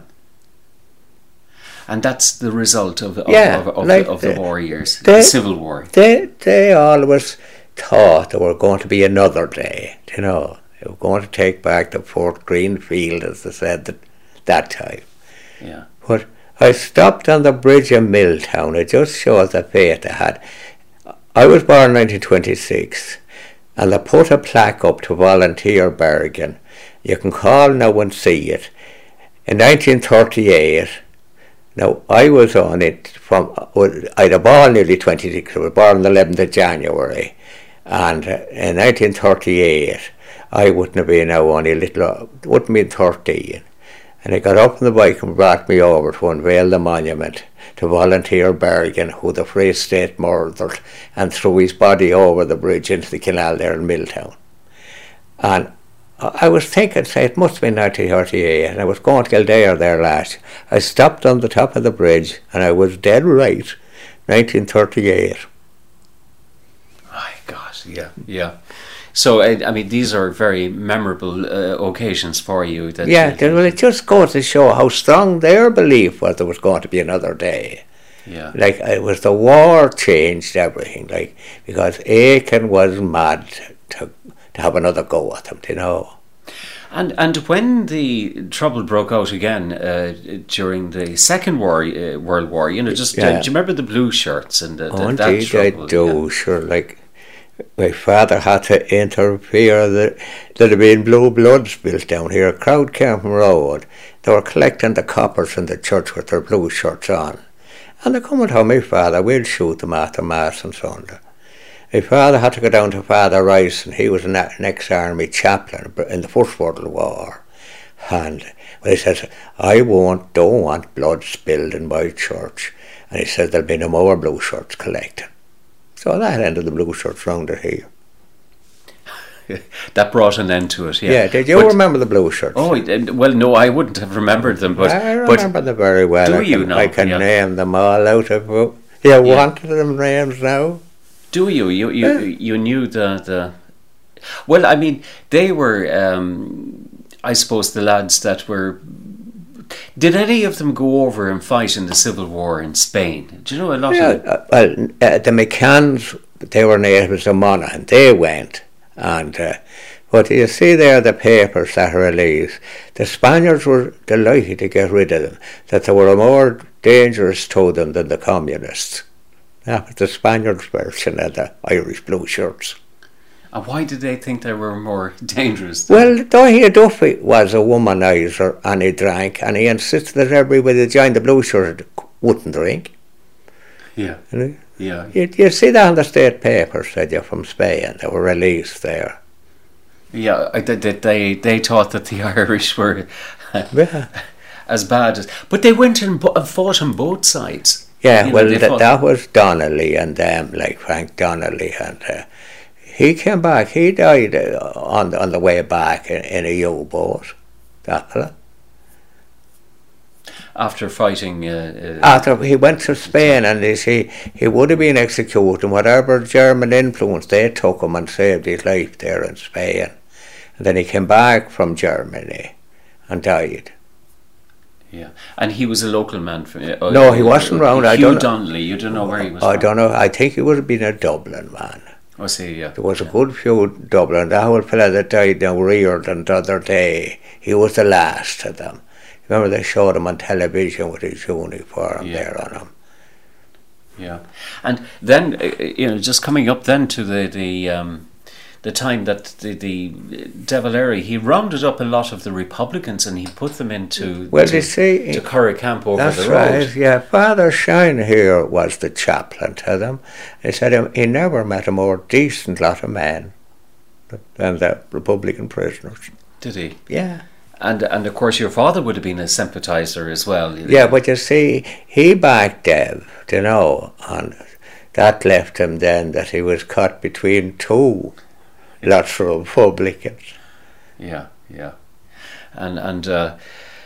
And that's the result of, of, yeah, of, of, like the, of the they, war years, they, the Civil War. They, they always thought there were going to be another day, you know. They were going to take back the Fort Greenfield, as they said that, that time. Yeah. But I stopped on the bridge in Milltown. It just shows the faith I had. I was born in nineteen twenty-six, and they put a plaque up to Volunteer Bergen. You can call now and see it. In nineteen thirty-eight, now I was on it from, I'd have born nearly twenty-six, I was born on the eleventh of January, and in nineteen thirty-eight, I wouldn't have been now only a little, wouldn't have been thirteen. And he got up on the bike and brought me over to unveil the monument to Volunteer Bergen, who the Free State murdered, and threw his body over the bridge into the canal there in Milltown. And I was thinking, say, it must have been nineteen thirty-eight, and I was going to Kildare there last. I stopped on the top of the bridge, and I was dead right, nineteen thirty-eight. My God, yeah, yeah. So, I, I mean, these are very memorable uh, occasions for you. That yeah, you, well, it just goes to show how strong their belief was there was going to be another day. Yeah. Like, it was the war changed everything, like, because Aiken was mad to, to have another go at them, you know. And and when the trouble broke out again uh, during the Second War, uh, World War, you know, just, yeah. uh, do you remember the blue shirts and the, oh, the, that indeed, trouble? I do, yeah. sure, like... My father had to interfere. That there had been blue blood spilled down here. A crowd came from road. They were collecting the coppers in the church with their blue shirts on. And they come and told my father, we'll shoot them after Mass on Sunday. My father had to go down to Father Rice, and he was an ex-army chaplain in the First World War. And well, he says, I won't, don't want blood spilled in my church. And he says, there'll be no more blue shirts collected. So that ended the blue shirts round it here. That brought an end to it, yeah. Yeah, did you but, remember the blue shirts? Oh, well, no, I wouldn't have remembered them. But I remember but them very well. Do I can, you now? I can yeah. name them all out of you. Yeah. Wanted them names now? Do you? You you, yeah. you knew the, the... Well, I mean, they were, um, I suppose, the lads that were... Did any of them go over and fight in the Civil War in Spain? Do you know a lot yeah, of them? Uh, well, uh, the McCanns, they were natives of Monaghan. They went. And uh, but you see there the papers that are released. The Spaniards were delighted to get rid of them, that they were more dangerous to them than the communists. That was the Spaniards' version of the Irish blue shirts. And why did they think they were more dangerous? Well, Dáithí Duffy was a womanizer, and he drank, and he insisted that everybody that joined the blue shirt wouldn't drink. Yeah. You know? Yeah. You, you see that in the state papers, said you, from Spain. They were released there. Yeah, I, they, they, they thought that the Irish were Yeah. as bad as... But they went and bo- fought on both sides. Yeah, You know, well, they that, fought- that was Donnelly and them, like Frank Donnelly, and uh, he came back. He died uh, on the, on the way back in, in a U-boat, that fella. After fighting... Uh, uh, After he went to Spain, and they say he would have been executed, whatever German influence, they took him and saved his life there in Spain. And then he came back from Germany and died. yeah. And he was a local man. From, uh, No, he wasn't round, Hugh I don't know. Donnelly, you don't know where he was I from. don't know, I think he would have been a Dublin man. I see, yeah. There was a good few Dublin. That whole fella that died now, Reardon, the other day, he was the last of them. Remember they showed him on television with his uniform Yeah. there on him. Yeah. And then, uh, you know, just coming up then to the... the um, the time that the, the De Valera, he rounded up a lot of the Republicans and he put them into Well, to, you see, to Curragh Camp over that's the road. right, yeah. Father Shine here was the chaplain to them. He said he, he never met a more decent lot of men than the Republican prisoners. Did he? Yeah. And and of course your father would have been a sympathiser as well. you know. Yeah, but you see, he backed Dev, you know, and that left him then that he was caught between two lots of Republicans. Yeah, yeah. And and uh,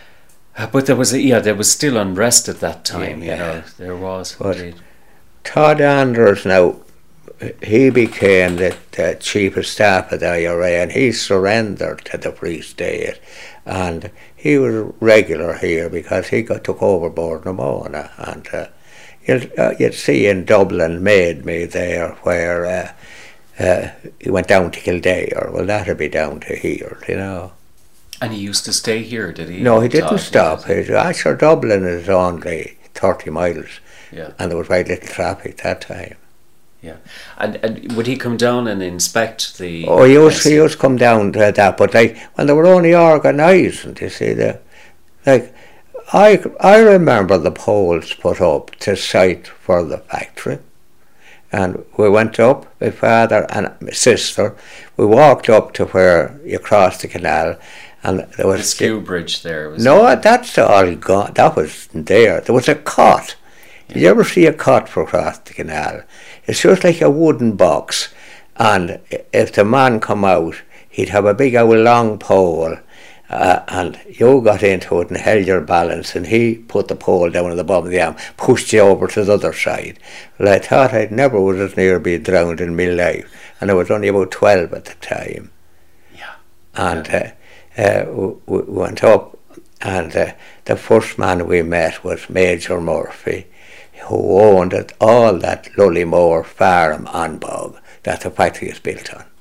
but there was a, yeah, there was still unrest at that time, Yeah. you know. There was But- indeed. Todd Anders now, he became the, the chief of staff of the I R A, and he surrendered to the Free State, and he was regular here because he got took over Board Namona, and uh, you'd, uh, you'd see in Dublin Made Me there where uh, uh, he went down to Kildare. Well, that'd be down to here, you know. And he used to stay here, did he? No, he didn't Todd, stop. yes. He, actually, Dublin is only thirty miles, Yeah, and there was very little traffic that time. yeah. And and would he come down and inspect the? Oh, he used, place? he used to come down to that, but like when they were only organising, you see, the, like I I remember the poles put up to site for the factory, and we went up, my father and my sister, we walked up to where you crossed the canal, and there was The Skew Bridge there. Was no, that's all gone. That was there. There was a cot. Did you ever see a cot for across the canal? It's just like a wooden box, and if the man come out, he'd have a big old long pole, uh, and you got into it and held your balance, and he put the pole down at the bottom of the arm, pushed you over to the other side. Well, I thought I'd never would as near be drowned in my life, and I was only about twelve at the time. Yeah. And uh, uh, we, we went up, and uh, the first man we met was Major Murphy, who owned it, all that Lullymore farm on Bog that the factory is built on.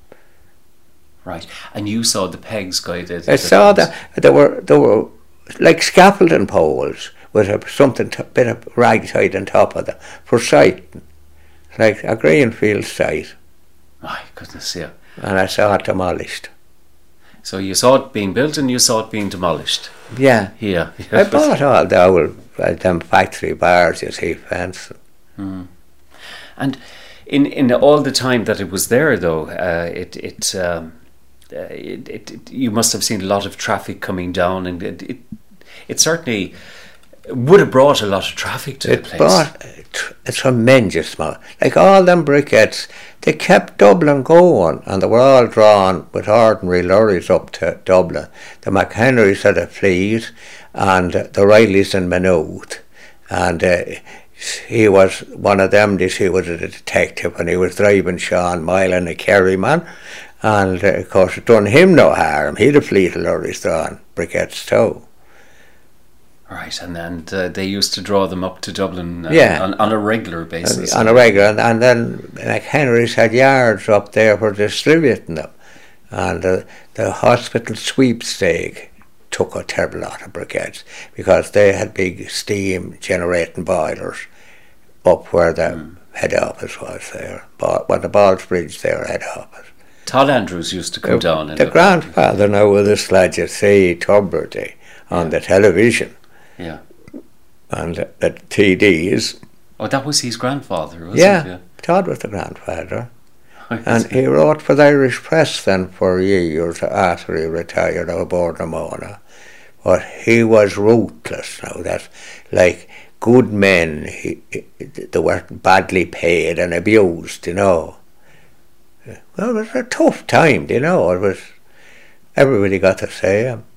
Right. And you saw the pegs guided. I saw that there were there were like scaffolding poles with a, something t- bit of rag tied on top of them for sighting, like a greenfield site, My goodness, yeah. and I saw it demolished. So you saw it being built and you saw it being demolished. Yeah, Yeah. I bought all the old uh, them factory bars, you see, fencing. Mm. And in in all the time that it was there, though, uh, it it, um, uh, it, it it you must have seen a lot of traffic coming down, and it it, it certainly would have brought a lot of traffic to It the place. brought a, tr- a tremendous amount. Like all them briquettes, they kept Dublin going, and they were all drawn with ordinary lorries up to Dublin. The McHenrys had a fleet, and uh, the Rileys in Maynooth, and uh, he was one of them. This he was a detective, and he was driving Sean Moylan, a Kerryman, and uh, of course it done him no harm. He had a fleet of lorries drawn briquettes too. Right, and and uh, they used to draw them up to Dublin uh, Yeah. on, on a regular basis. on a regular, and, and then like Henry's had yards up there for distributing them, and uh, the hospital sweepstake took a terrible lot of briquettes because they had big steam generating boilers up where the mm. head office was there, but where the Ballsbridge there head office. Todd Andrews used to come the, down. And the grandfather now with this lad you see Tubridy on yeah. the television. Yeah. And the, the T Ds. Oh, that was his grandfather, was yeah, it? Yeah, Todd was the grandfather. And he wrote for the Irish Press then for years after he retired out of Bordemona. But he was ruthless now. That, like, good men, he, he, they weren't badly paid and abused, you know. Well, it was a tough time, you know. It was, everybody got to say him.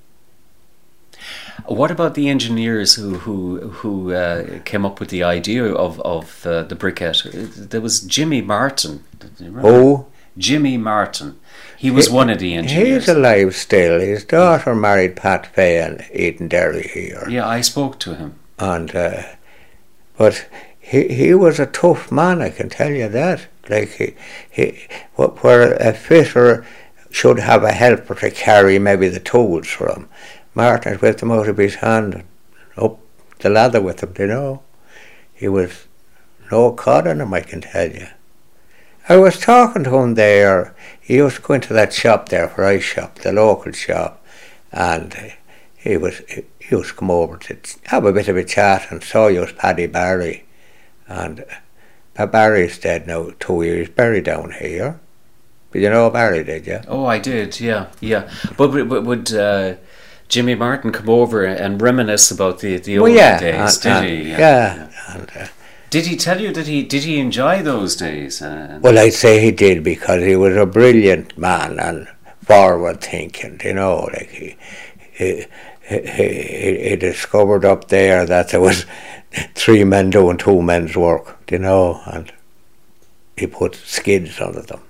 What about the engineers who who who uh, came up with the idea of of uh, the briquette? There was Jimmy Martin. Oh, Jimmy Martin. He was he, one of the engineers. He's alive still. His daughter married Pat Fay in Edenderry here. Yeah, I spoke to him. And uh, but he he was a tough man. I can tell you that. Like he he where a fitter should have a helper to carry maybe the tools for him. Martin whipped him out of his hand, up the ladder with him, you know. He was no cod on him, I can tell you. I was talking to him there. He used to go into that shop there where I shop, the local shop, and he was he used to come over to have a bit of a chat, and saw you was Paddy Barry. And uh, Barry's dead now, two years, buried down here. But you know Barry, did you? Oh, I did, yeah, yeah. But would... would uh Jimmy Martin come over and reminisce about the the old well, yeah, days, and, did and, he? Yeah. yeah. And, uh, did he tell you that he did he enjoy those days? Uh, well, I'd say he did, because he was a brilliant man and forward thinking. You know, like he he he, he discovered up there that there was three men doing two men's work. You know, and he put skids under them.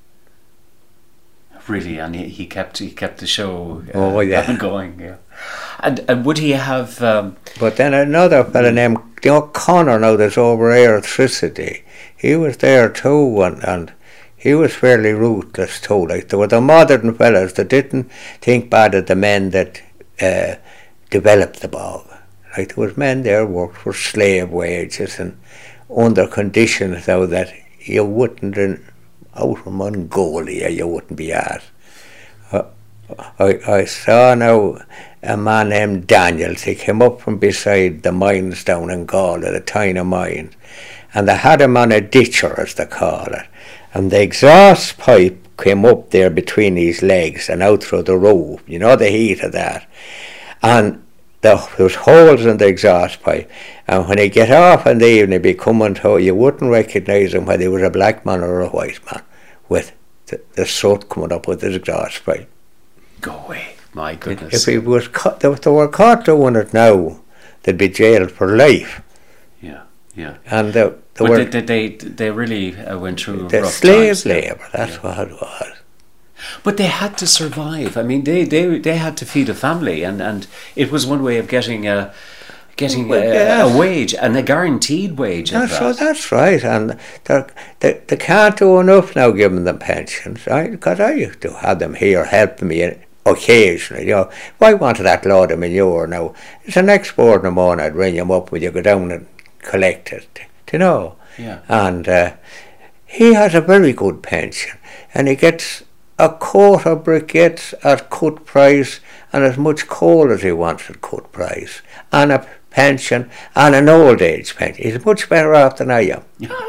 Really, and he, he kept he kept the show uh, oh, yeah. going, yeah. And and would he have? Um, but then another fella named, you know, Connor, now that's over Electricity. He was there too, and, and he was fairly ruthless too. Like, there were the modern fellas that didn't think bad of the men that uh, developed the bog. Like, there was men there who worked for slave wages and under conditions now that you wouldn't. In, out from Mongolia you wouldn't be at. Uh, I, I saw now a man named Daniels. He came up from beside the mines down in Galway, the tiny mine, and they had him on a ditcher, as they call it, and the exhaust pipe came up there between his legs and out through the roof, you know, the heat of that, and the, there was holes in the exhaust pipe, and when he get off in the evening, he'd be coming to, you wouldn't recognise him whether he was a black man or a white man, with the, the soot coming up with his exhaust pipe. Go away, my goodness. If he was caught, if they were caught doing it now, they'd be jailed for life. Yeah, yeah. And they, they but were they, they, they really uh, went through the rough slave times. labour, that's yeah. what it was. But they had to survive. I mean, they, they, they had to feed a family, and, and it was one way of getting a getting well, a, yes. a wage, and a guaranteed wage. That's, at so that. that's right, and they, they can't do enough now giving them pensions, right? Because I used to have them here helping me occasionally, you know. If I wanted that load of manure now, it's the next morning morning I'd ring him up when you go down and collect it, you know. Yeah. And uh, he has a very good pension, and he gets a quart of briquettes at cut price and as much coal as he wants at cut price, and a pension and an old age pension. He's much better off than I am.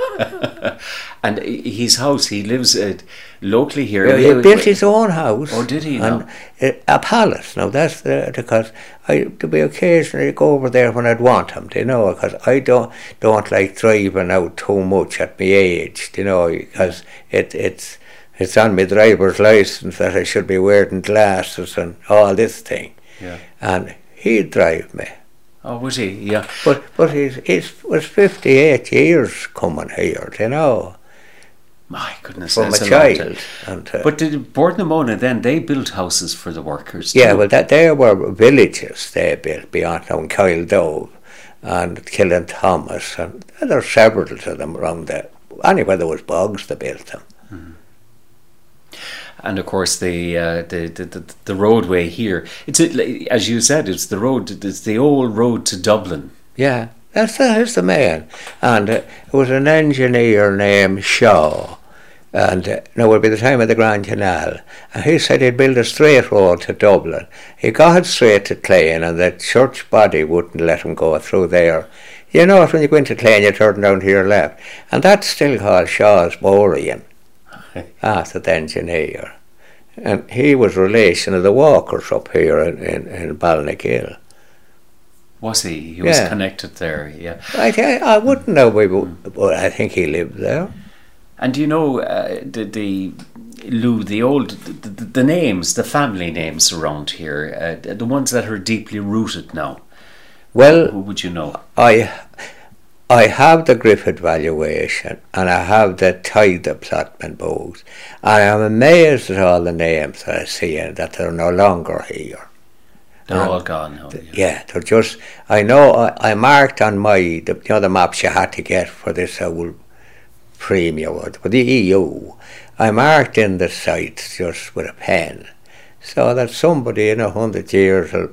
And his house, he lives uh, locally here. Yeah, he built his own house. Oh, did he? And now? a palace. Now that's the, because I to be occasionally go over there when I'd want him, you know, because I don't don't like driving out too much at my age, you know, because it it's it's on my driver's license that I should be wearing glasses and all this thing. Yeah. And he'd drive me. Oh, was he? Yeah. But but he's he's was fifty-eight years coming here, you know. My goodness, from that's a a child. And, uh, but did Bordemona then, they built houses for the workers too? Yeah, well, that there were villages they built beyond down Kyle Dove and Killen Thomas, and there are several of them around there. Anywhere there was bogs, they built them. Mm-hmm. And of course, the, uh, the the the the roadway here. It's a, as you said, it's the road. It's the old road to Dublin. Yeah, That's the, that's the man. And uh, it was an engineer named Shaw. And uh, now it would be the time of the Grand Canal. And he said he'd build a straight road to Dublin. He got it straight to Clane, and the church body wouldn't let him go through there. You know, when you go into Clane, you turn down to your left. And that's still called Shaw's Borean, after the engineer. And he was relation of the Walkers up here in, in, in Balnagill. Was he? He was Yeah. connected there, yeah. I, I, I wouldn't know, but I think he lived there. And do you know uh, the, the Lou, the old, the, the, the names, the family names around here, uh, the ones that are deeply rooted now? Well, Who would you know? I I have the Griffith valuation, and I have the Tide of Plotman books, and I'm amazed at all the names that I see and that they're no longer here. They're And all gone now. th- Yeah, they're just, I know, I, I marked on my, the, you know the maps you had to get for this old premium, for the E U, I marked in the sites just with a pen, so that somebody in a hundred years will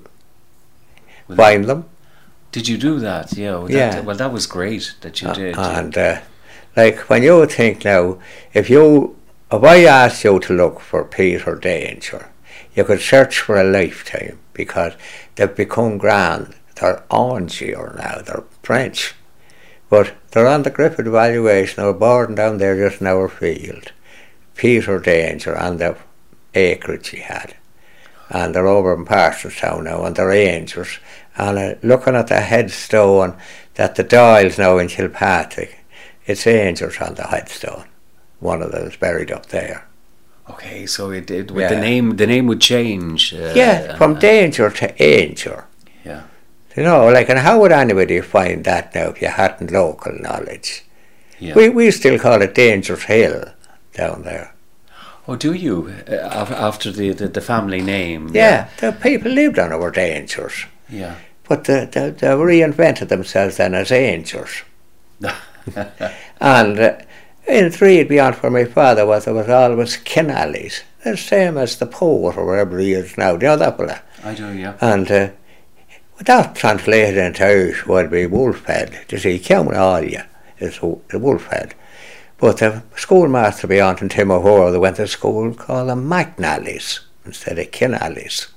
Well, find them. Did you do that? Yeah. Well, Yeah. That, well, that was great that you Uh, did. yeah. And uh, like when you think now, if you, if I asked you to look for Peter Danger, you could search for a lifetime because they've become grand. They're Angier now, they're French. But they're on the Griffith valuation, they were born down there just in our field. Peter Danger and the acreage he had. And they're over in Parsonstown now, and they're angels. And uh, looking at the headstone that the Doyle's now in Kilpatrick, it's angels on the headstone. One of them is buried up there. Okay, so it, it with Yeah. the name, the name would change. Uh, Yeah, from uh, Danger to Angel. Yeah. You know, like, and how would anybody find that now if you hadn't local knowledge? Yeah. We we still call it Danger's Hill down there. Oh, do you? Uh, af- after the, the, the family name? Yeah, the people lived on our Dangers. Yeah. But they, they, they reinvented themselves then as angels. And uh, in Threed beyond where my father was, there was always Kenallys. The same as the poet or wherever he is now. Do you know that fella? I do, yeah. And uh, that translated into Irish would be wolfhead. You see, Countalia is the wolfhead. But the schoolmaster beyond in Tim O'Hora, they went to school called them McNallys instead of Kenallys.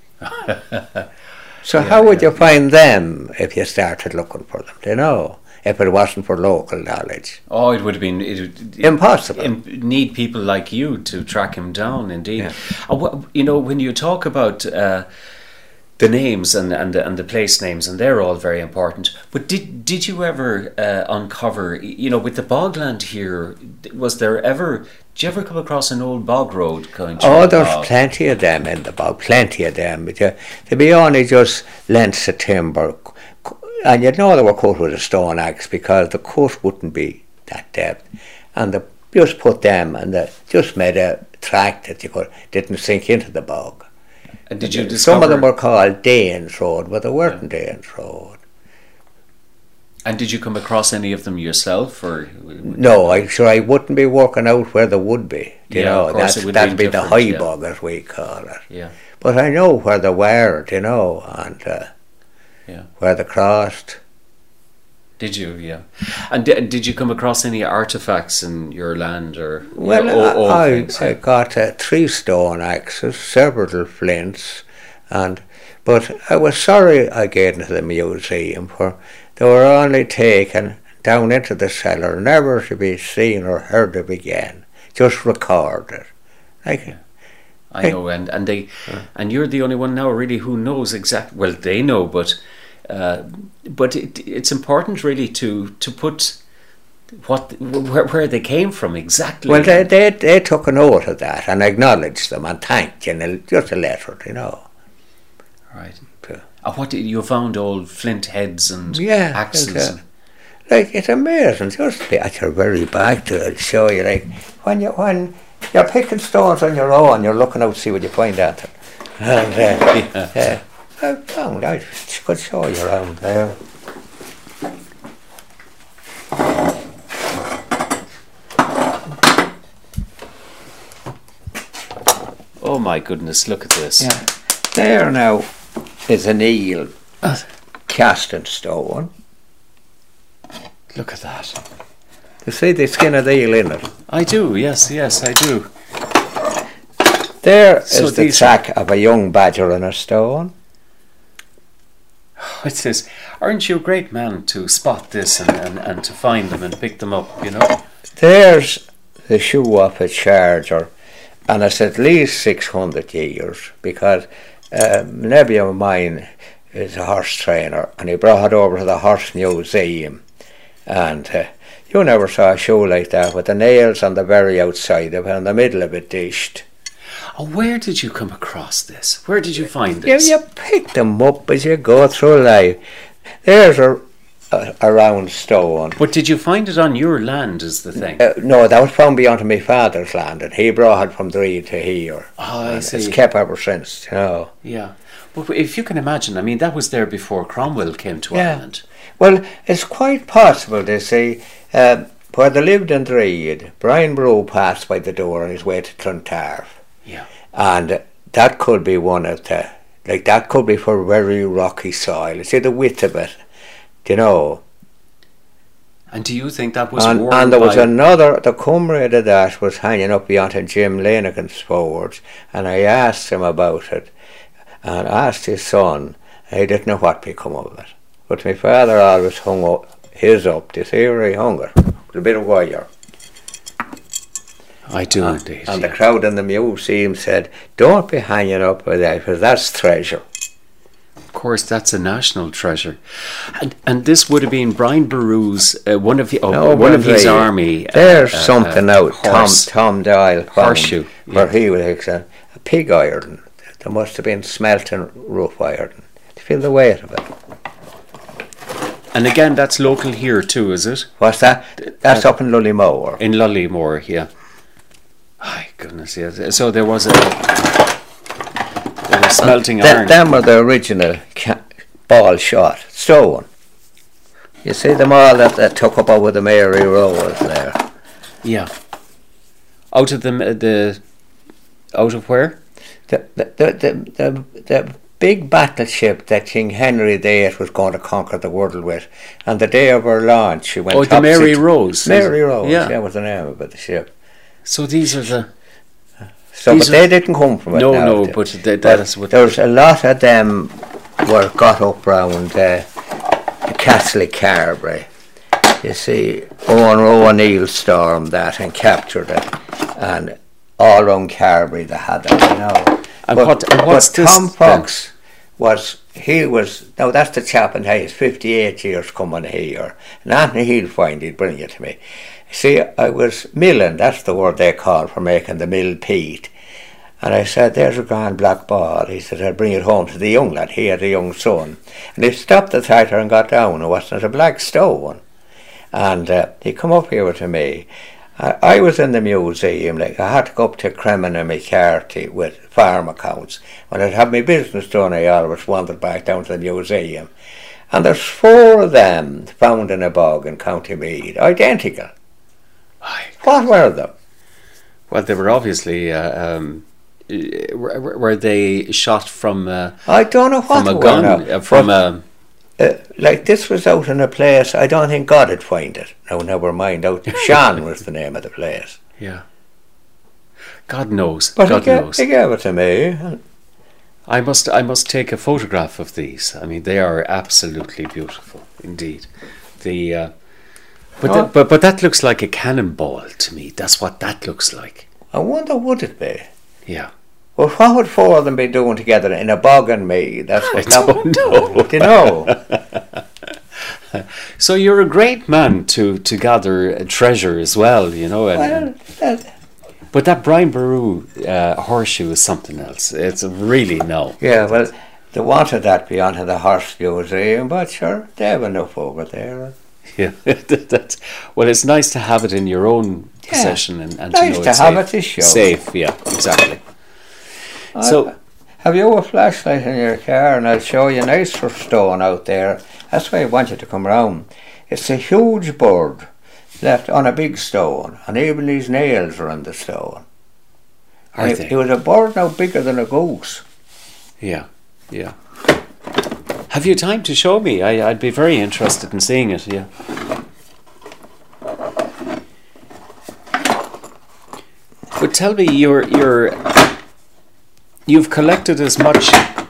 So Yeah, how would yeah, you find them if you started looking for them? Do you know? If it wasn't for local knowledge. Oh, it would have been it, would- Impossible. im- need people like you to track him down. Indeed, Yeah. Uh, wha- you know, when you talk about uh, the names and and the, and the place names, and they're all very important. But did did you ever uh, uncover? You know, with the bogland here, was there ever? Did you ever come across an old bog road going through? Oh, the there's bog? plenty of them in the bog, plenty of them. But you, to be only just lengths of timber. And you'd know they were cut with a stone axe because the cut wouldn't be that depth. And they just put them and they just made a track that you could, didn't sink into the bog. And did you Some discover? of them were called Danes Road, but they weren't Danes Road. And did you come across any of them yourself, or? No, I'm sure I wouldn't be working out where they would be. You Yeah, know, of course, that's, it would that'd be be the different, high yeah. bog as we call it. Yeah, But I know where they were, you know, and uh, yeah. where they crossed. Did you? Yeah. And di- did you come across any artifacts in your land, or? Well, you know, old- old I, things, I yeah? got uh, three stone axes, several flints, and but I was sorry I gave into the museum, for they were only taken down into the cellar, never to be seen or heard of again, just recorded. Like, Yeah. I know, and and they, and you're the only one now really who knows exactly. Well, they know, but, uh, but it, it's important really to to put what where, where they came from exactly. well, they, they they took a note of that and acknowledged them and thanked you, and just a letter, you know. Right. Yeah. And what did you found? Old flint heads and Yeah, axes. and, uh, and- Like, it's amazing, just be at your very back to it, show you, like, when, you, when you're picking stones on your own, you're looking out to see what you find out there. And, uh, Yeah. uh, I found I could show you around there. Oh my goodness! Look at this. Yeah. There now is an eel cast in stone. Look at that. You see the skin of the eel in it? I do, yes, yes, I do. There So is the these- track of a young badger in a stone. It says, aren't you a great man to spot this and, and, and to find them and pick them up, you know? There's the shoe of a charger, and it's at least six hundred years, because uh, a nephew of mine is a horse trainer, and he brought it over to the horse museum, and uh, you never saw a shoe like that with the nails on the very outside of it and the middle of it dished. Oh, where did you come across this? Where did you find You, this? you pick them up as you go through life. There's a, a, a round stone. But did you find it on your land is the thing? Uh, no, that was found beyond my father's land, and he brought it from Dree to here. Oh, I And see. It's kept ever since, you know. Yeah. But if you can imagine, I mean, that was there before Cromwell came to Yeah. Ireland. Well, it's quite possible to see uh, where they lived in Dree. Brian Brew passed by the door on his way to Clontarf. Yeah. And that could be one of the, like that could be for very rocky soil. See the width of it, you know. And do you think that was And, worn and there was by... another, the comrade of that was hanging up beyond Jim Lanigan's forwards, and I asked him about it, and asked his son, and he didn't know what become of it. But my father always hung up his up, to see where he hung it, with a bit of wire. I do And, indeed. and the yeah. crowd in the museum said, don't be hanging up with that, because that's treasure. Of course, that's a national treasure. And and this would have been Brian Barew's, uh, one of, the, oh, No, one of but his they- army. uh, There's uh, something uh, out. Tom horse. Tom Doyle found Horseshoe, where yeah. he was like, a, a pig iron. There must have been smelting rough iron to feel the weight of it. And again, that's local here too, is it? What's that? That's up in Lullymore. In Lullymore, yeah. My goodness, yes. So there was a, there was smelting Th- iron. them are the original ca- ball shot stone. You see them all that, that took up over the Mary Rose there. Yeah. Out of the the, out of where? The the the the, the, the big battleship that King Henry the Eighth was going to conquer the world with, and the day of her launch, she went. Oh, the top Mary six- Rose. Mary Rose. Yeah. Yeah, was the name of it, the ship. So these are the. So, These but are- they didn't come from it. No, now, no, did- but they- but that is what- there's a lot of them were got up round uh, the Castle Carberry. You see, Owen O'Neill stormed that and captured it, and all round Carberry they had it, you know. And but, what- and what's but this Tom then? Fox was, he was, now that's the chap in he's fifty-eight years coming here, and Anthony he'll find he'd bring it to me. See, I was milling, that's the word they call for making the mill peat. And I said, there's a grand black ball. He said, I'll bring it home to the young lad. He had a young son. And he stopped the tractor and got down. It wasn't a black stone. And uh, he come up here to me. I, I was in the museum. Like I had to go up to Cremin and McCarthy with farm accounts. When I'd have my business done, I always wandered back down to the museum. And there's four of them found in a bog in County Meath, identical. Aye. What were them? Well, they were obviously. Uh, um, uh, were, were they shot from uh, I don't know what from a they gun? were now. Uh, from But, a. uh, like this was out in a place, I don't think God would find it. No, never mind. Out Shan was the name of the place. Yeah. God knows. But God he, gave, knows. he gave it to me. and I must. I must take a photograph of these. I mean, they are absolutely beautiful indeed. The. Uh, but, Oh. that, but but that looks like a cannonball to me. That's what that looks like. I wonder would it be? Yeah. Well, what would four of them be doing together in a bog and me? That's what. I don't know. Do you know? So you're a great man to to gather a treasure as well, you know. And, Well, that, but that Brian Baru uh, horseshoe is something else. It's really no. yeah, well, they wanted that beyond the horse museum, but sure, they have enough over there. Yeah, that's well. It's nice to have it in your own Yeah. possession and, and Nice to know to it's have safe. it to show. Safe, yeah, exactly. So- I- have you a flashlight in your car? And I'll show you a nicer stone out there. That's why I want you to come round. It's a huge bird left on a big stone, and even his nails are on the stone. Are it, they? it was a bird now bigger than a goose. Yeah, yeah. Have you time to show me? I, I'd be very interested in seeing it. Yeah. But tell me, you're you're you've collected as much.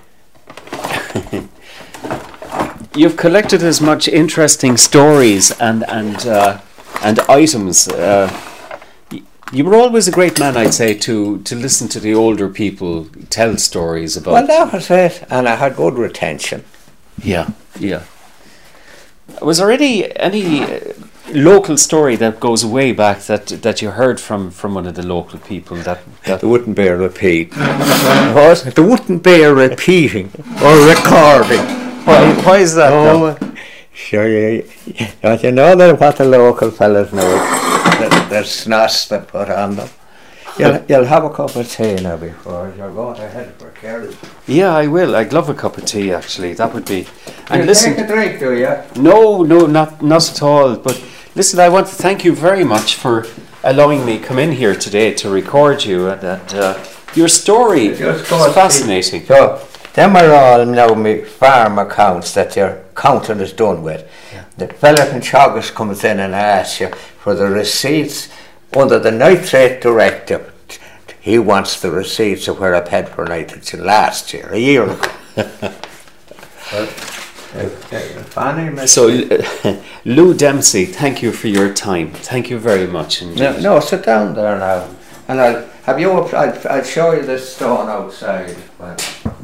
You've collected as much interesting stories and and uh, and items. Uh, you were always a great man, I'd say, to, to listen to the older people tell stories about. Well, that was it, and I had good retention. Yeah, yeah. Was there any any uh, local story that goes way back that that you heard from, from one of the local people that, that They wouldn't bear repeat. What? They wouldn't bear repeating or recording. Why, why is that? Oh, sure, you, don't you know that what the local fellas know? The, the snots they put on them. You'll, you'll have a cup of tea now before you're going to head for Kerry. Yeah, I will. I'd love a cup of tea, actually. That would be... And you listen, take a drink, do you? No, no, not not at all. But listen, I want to thank you very much for allowing me come in here today to record you. And that uh, your story is fascinating. So, them are all now my farm accounts that your counting is done with. Yeah. The fella from Chagas comes in and asks you for the receipts under the nitrate directive. He wants the receipts of where I paid for nitrate last year, a year ago. So, uh, Lou Dempsey, thank you for your time. Thank you very much. No, no, sit down there now, and I'll have you. Up, I'll, I'll show you this stone outside. Well,